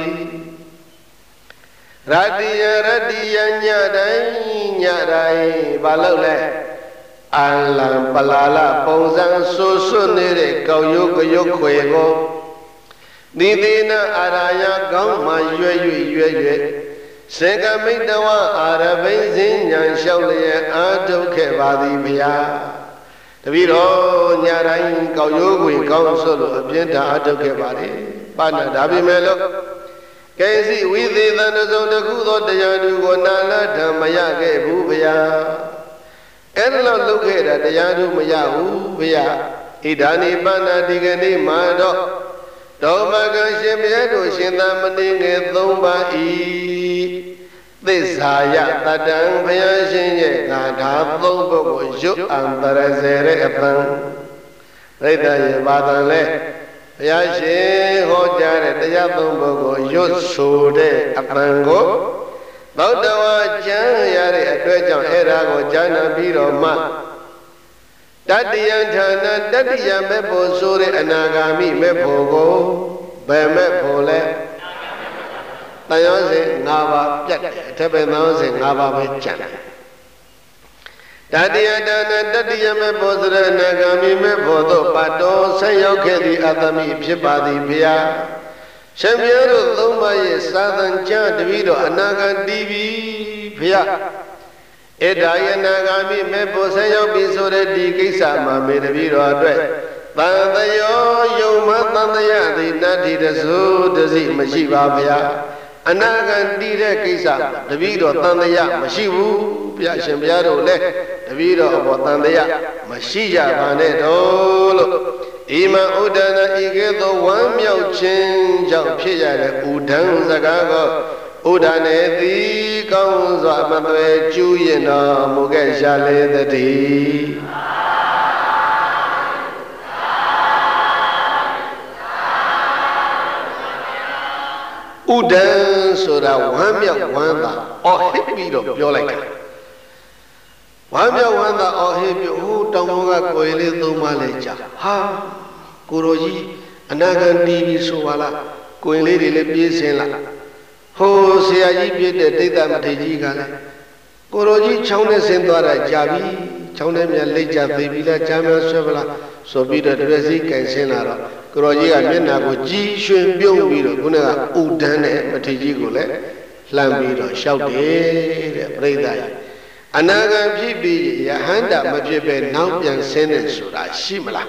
Speaker 1: Radiya radiya nyadai nyadai balaule Alam palala pongzang susu nere kau yuk yuk kue go Nidina araya kau ma yue yue yue yue Sega mitawa arabai zinyan shaulye aduk ke badi biya Tapi ro nyarai kau yuk kue kau solo abjenta aduk ke badi Pana dabi melo Kaisi withi dana zonda kudo dayadu go nala dhamaya ke bubaya Ella lukera dayadu mayahu biya Idani pana digani mado Domaga shemyedo shindamani nge thumba i Tisaya tadang baya shinye Gada thumba ko yuk antara zere apang Rita ye badan le Baya shin ho jare daya thumba ko yuk sude apang ko Baudawa jang yare atwe jang era ko jana biro ma Tatiyan thana tatiyan mepo sore anagami mepo ko Be mepo le Tayon se ngaba pyat Tepe tayon se ngaba be chan Tatiyan thana tatiyan mepo sore anagami mepo to Pato sayok ke di atami phipadi bhiya Shemyaro thumba ye sadhan chan deviro anagan divi bhiya Edaya nagami mepo sayok bisore di kisa ma me deviro atwe Tantayo yoma tantaya di nati dasu dasi mashiba bhiya Anagan dire kisa deviro tantaya mashibu bhiya Shemyaro le deviro abo tantaya mashiya bane dolo Ima udana igedo wan miao chin jao phiya le udang zakago udane di kaung zwa matwe chu yin no muke sha le tati Udang soda wan miao wan da o hit pi do pyo lai ta Wan miao wan da o hit pi hu tong mo ga koi le thuma le cha ha Kuroji anagan divi so wala Koin le de le pye sin la Ho siya ji pye de dita mate ji ka le Kuroji chong ne sin twa da ja bi Chong ne mya le ja thi bi la cha mya swe bala So bi do twe si kain sin la ro Kuroji kaမျက်နှာကိုji shwin pyong bi do Kune ka u dan ne mate ji ko le Hlan bi do shauk de de Pritha yi Anagan phit pi yahanda ma phit be naw pyan sin ne soda shi ma la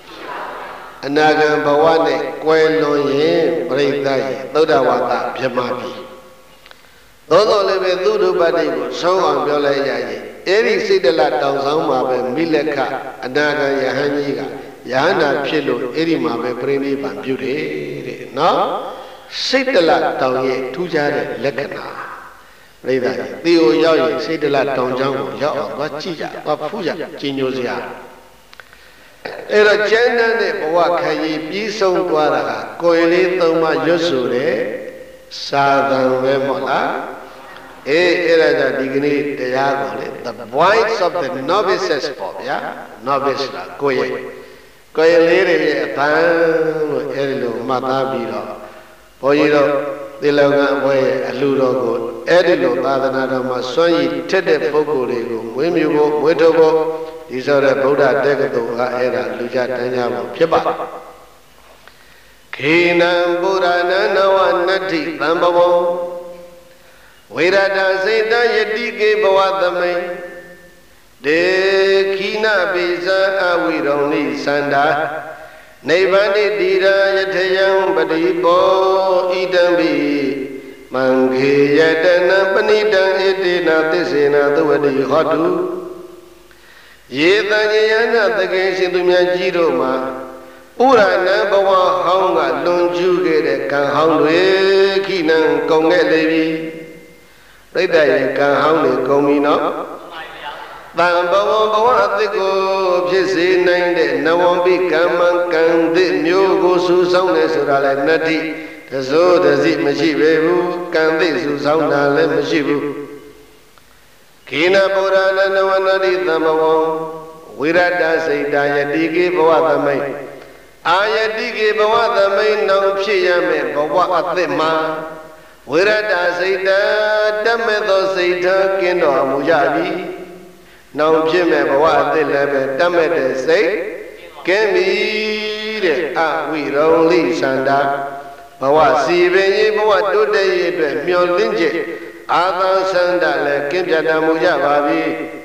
Speaker 1: Anagan bawa ne kwe lon yin Pritha yi Thuda wata bhyama pi Thodo le be thudu pati ko Song ang pyo lai ya yi Eri siddala taung sang ma be Milekha Anagan yahan ji ka Yahana phit lo Eri ma be Prinnipan pyu de de No Siddala taung ye Thu cha de lekkana Pritha yi Thiyo yao yi siddala taung chang ko Yao ang twa chi ja Twa phu ja Chi nyo siyaအဲ့တော့ကျမ်းတဲ့ဘဝခံရင်ပြီးဆုံးသွားတာကကိုယ်လေးသုံးပါရွတ်ဆိုတဲ့စာသံပဲမဟုတ်လားအေးအဲ့ဒါကြောင့်ဒီကနေ့တရားကိုလေ The voice of the novices ပေါ့ဗျာ novice ကကိုယ်ရဲ့ကိုယ်လေးတွေရဲ့အပန်းလို့အဲ့ဒီလိုမှတ်သားပြီးတော့ဘုန်းကြီးတို့သေလောကအဘွဲရဲ့အလှတော်ကိုအဲ့ဒီလိုသာသနာတော်မှာစွန့်ရည်ထက်တဲ့ပုဂ္ဂိုလ်တွေကိုဝင်းမြူဖို့ဝေထုတ်ဖို့ဒီဆိုတဲ့ဗုဒ္ဓတက္ကသိုလ်ကအဲ့ဒါလူကြတန်းကြဖို့ဖြစ်ပါခေနံပုရဏနဝနတ္ထိသံဘဝဝေရတစေတယတိကေဘဝသမိန်ဒေခိနပိဇံအဝိရုံနိသန္တာနိဗ္ဗာနိတိရယထယံပတိပောဣတံပိမံခေယတနပဏိတံဣတိနာသစ္စေနာသဝတိဟောတုယေတံယယနာတကေရှင်သူများကြီးတို့မှာဥရဏဘဝဟောင်းကလွန်ကျူးခဲ့တဲ့ကံဟောင်းတွေခိနံကုန်ခဲ့လေပြီပြိတ္တရဲ့ကံဟောင်းတွေကုန်ပြီနော်တံဘဝဘဝအသစ်ကိုဖြစ်စေနိုင်တဲ့နဝံပိကမ္မကံသစ်မျိုးကိုစုဆောင်တယ်ဆိုတာလဲနတ္တိတစိုးတစိမရှိပေဘူးကံသစ်စုဆောင်တာလည်းမရှိဘူးခေနပုရဏနဝနတိသမ္ဘဝံဝိရတစိတ်တယတိကေဘဝသမိတ်အာယတိကေဘဝသမိတ်နောင်ဖြစ်ရမယ်ဘဝအသစ်မှာဝိရတစိတ်တတမဲ့သောစိတ်ထားကင်းတော်မူကြပြီနောင်ဖြစ်မဲ့ဘဝအသစ်လည်းပဲတမဲ့တဲ့စိတ်ကင်းပြီတဲ့အဝိရုံလိသန္တာဘဝစီပင်ကြီးဘဝတိုးတက်ရေးအတွက်မျှော်လင့်ချက်အာသာသန္တာလည်းကင်းပြတ်တော်မူကြပါပြီ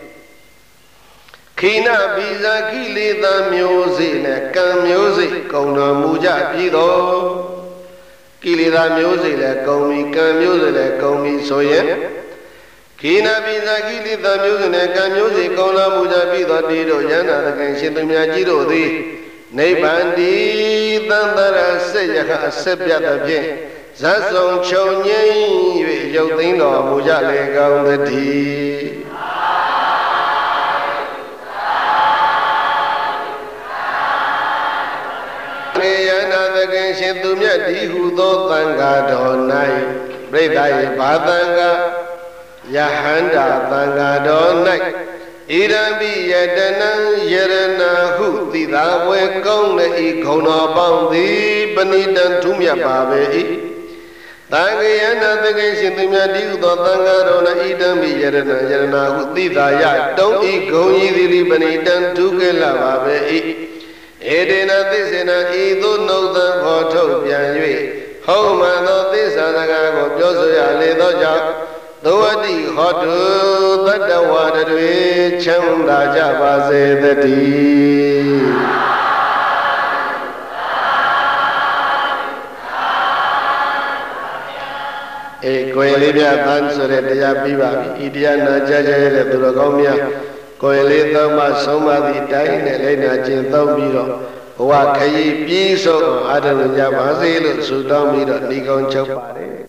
Speaker 1: ခိနဘိဇာကိလေသာမျိုးစေ့နဲ့ကံမျိုးစေ့ကုန်တော်မူကြပြီတော့ကိလေသာမျိုးစေ့လည်းကုန်ပြီကံမျိုးစေ့လည်းကုန်ပြီဆိုရင်ခိနဘိဇာကိလေသာမျိုးစေ့နဲ့ကံမျိုးစေ့ကုန်တော်မူကြပြီတော့ဒီတို့ယန္တာသခင်ရှင်သူများကြီးတို့သည်နိဗ္ဗာန်တိသံတရဆက်ရခအဆက်ပြတ်သဖြင့်ဇတ်ဆောင်ချုပ်ငြိမ်း၍ရုပ်သိမ်းတော်မူကြလေကောင်းသတည်းနေယနာသခင်ရှင်သူမြတ်ဒီဟုသောသံဃာတော်၌ပြိဿယေဘာသံဃာယဟန္တာသံဃာတော်၌ဣရံပိယတနံယရဏဟုသီသာဝေကောင်းလေဤခုံတော်ပေါင်းသည်ပဏိတံထူးမြတ်ပါပေ၏သံဃာယနာသခင်ရှင်သူမြတ်ဒီဟုသောသံဃာတော်၌ဣရံပိယရဏယရဏဟုသီသာယတုံးဤခုံဤသည်ပဏိတံထူးကဲ့လာပါပေ၏ဧတေနသစ္စေနဤသို့နှုတ်သံခေါ်ထုတ်ပြန်၍ဟုတ်မှန်သောသစ္စာစကားကိုပြောဆိုရလေသောကြောင့်သောအတိဟောတုတတ္တဝါတွေချမ်းသာကြပါစေတည်းအေးကိုယ်လေးပြသန်းဆိုတဲ့တရားပြီးပါပြီဤတရားနာကြကြရတဲ့သူတော်ကောင်းများကိုယ်လေးသုံးပါဆုံးမသည့်တိုင်းနဲ့လိုက်နာခြင်းသုံးပြီးတော့ဘဝခရီးပြည့်စုံအာထုံကြပါစေလို့ဆုတောင်းပြီးတော့ဒီကောင်းချုပ်ပါတယ်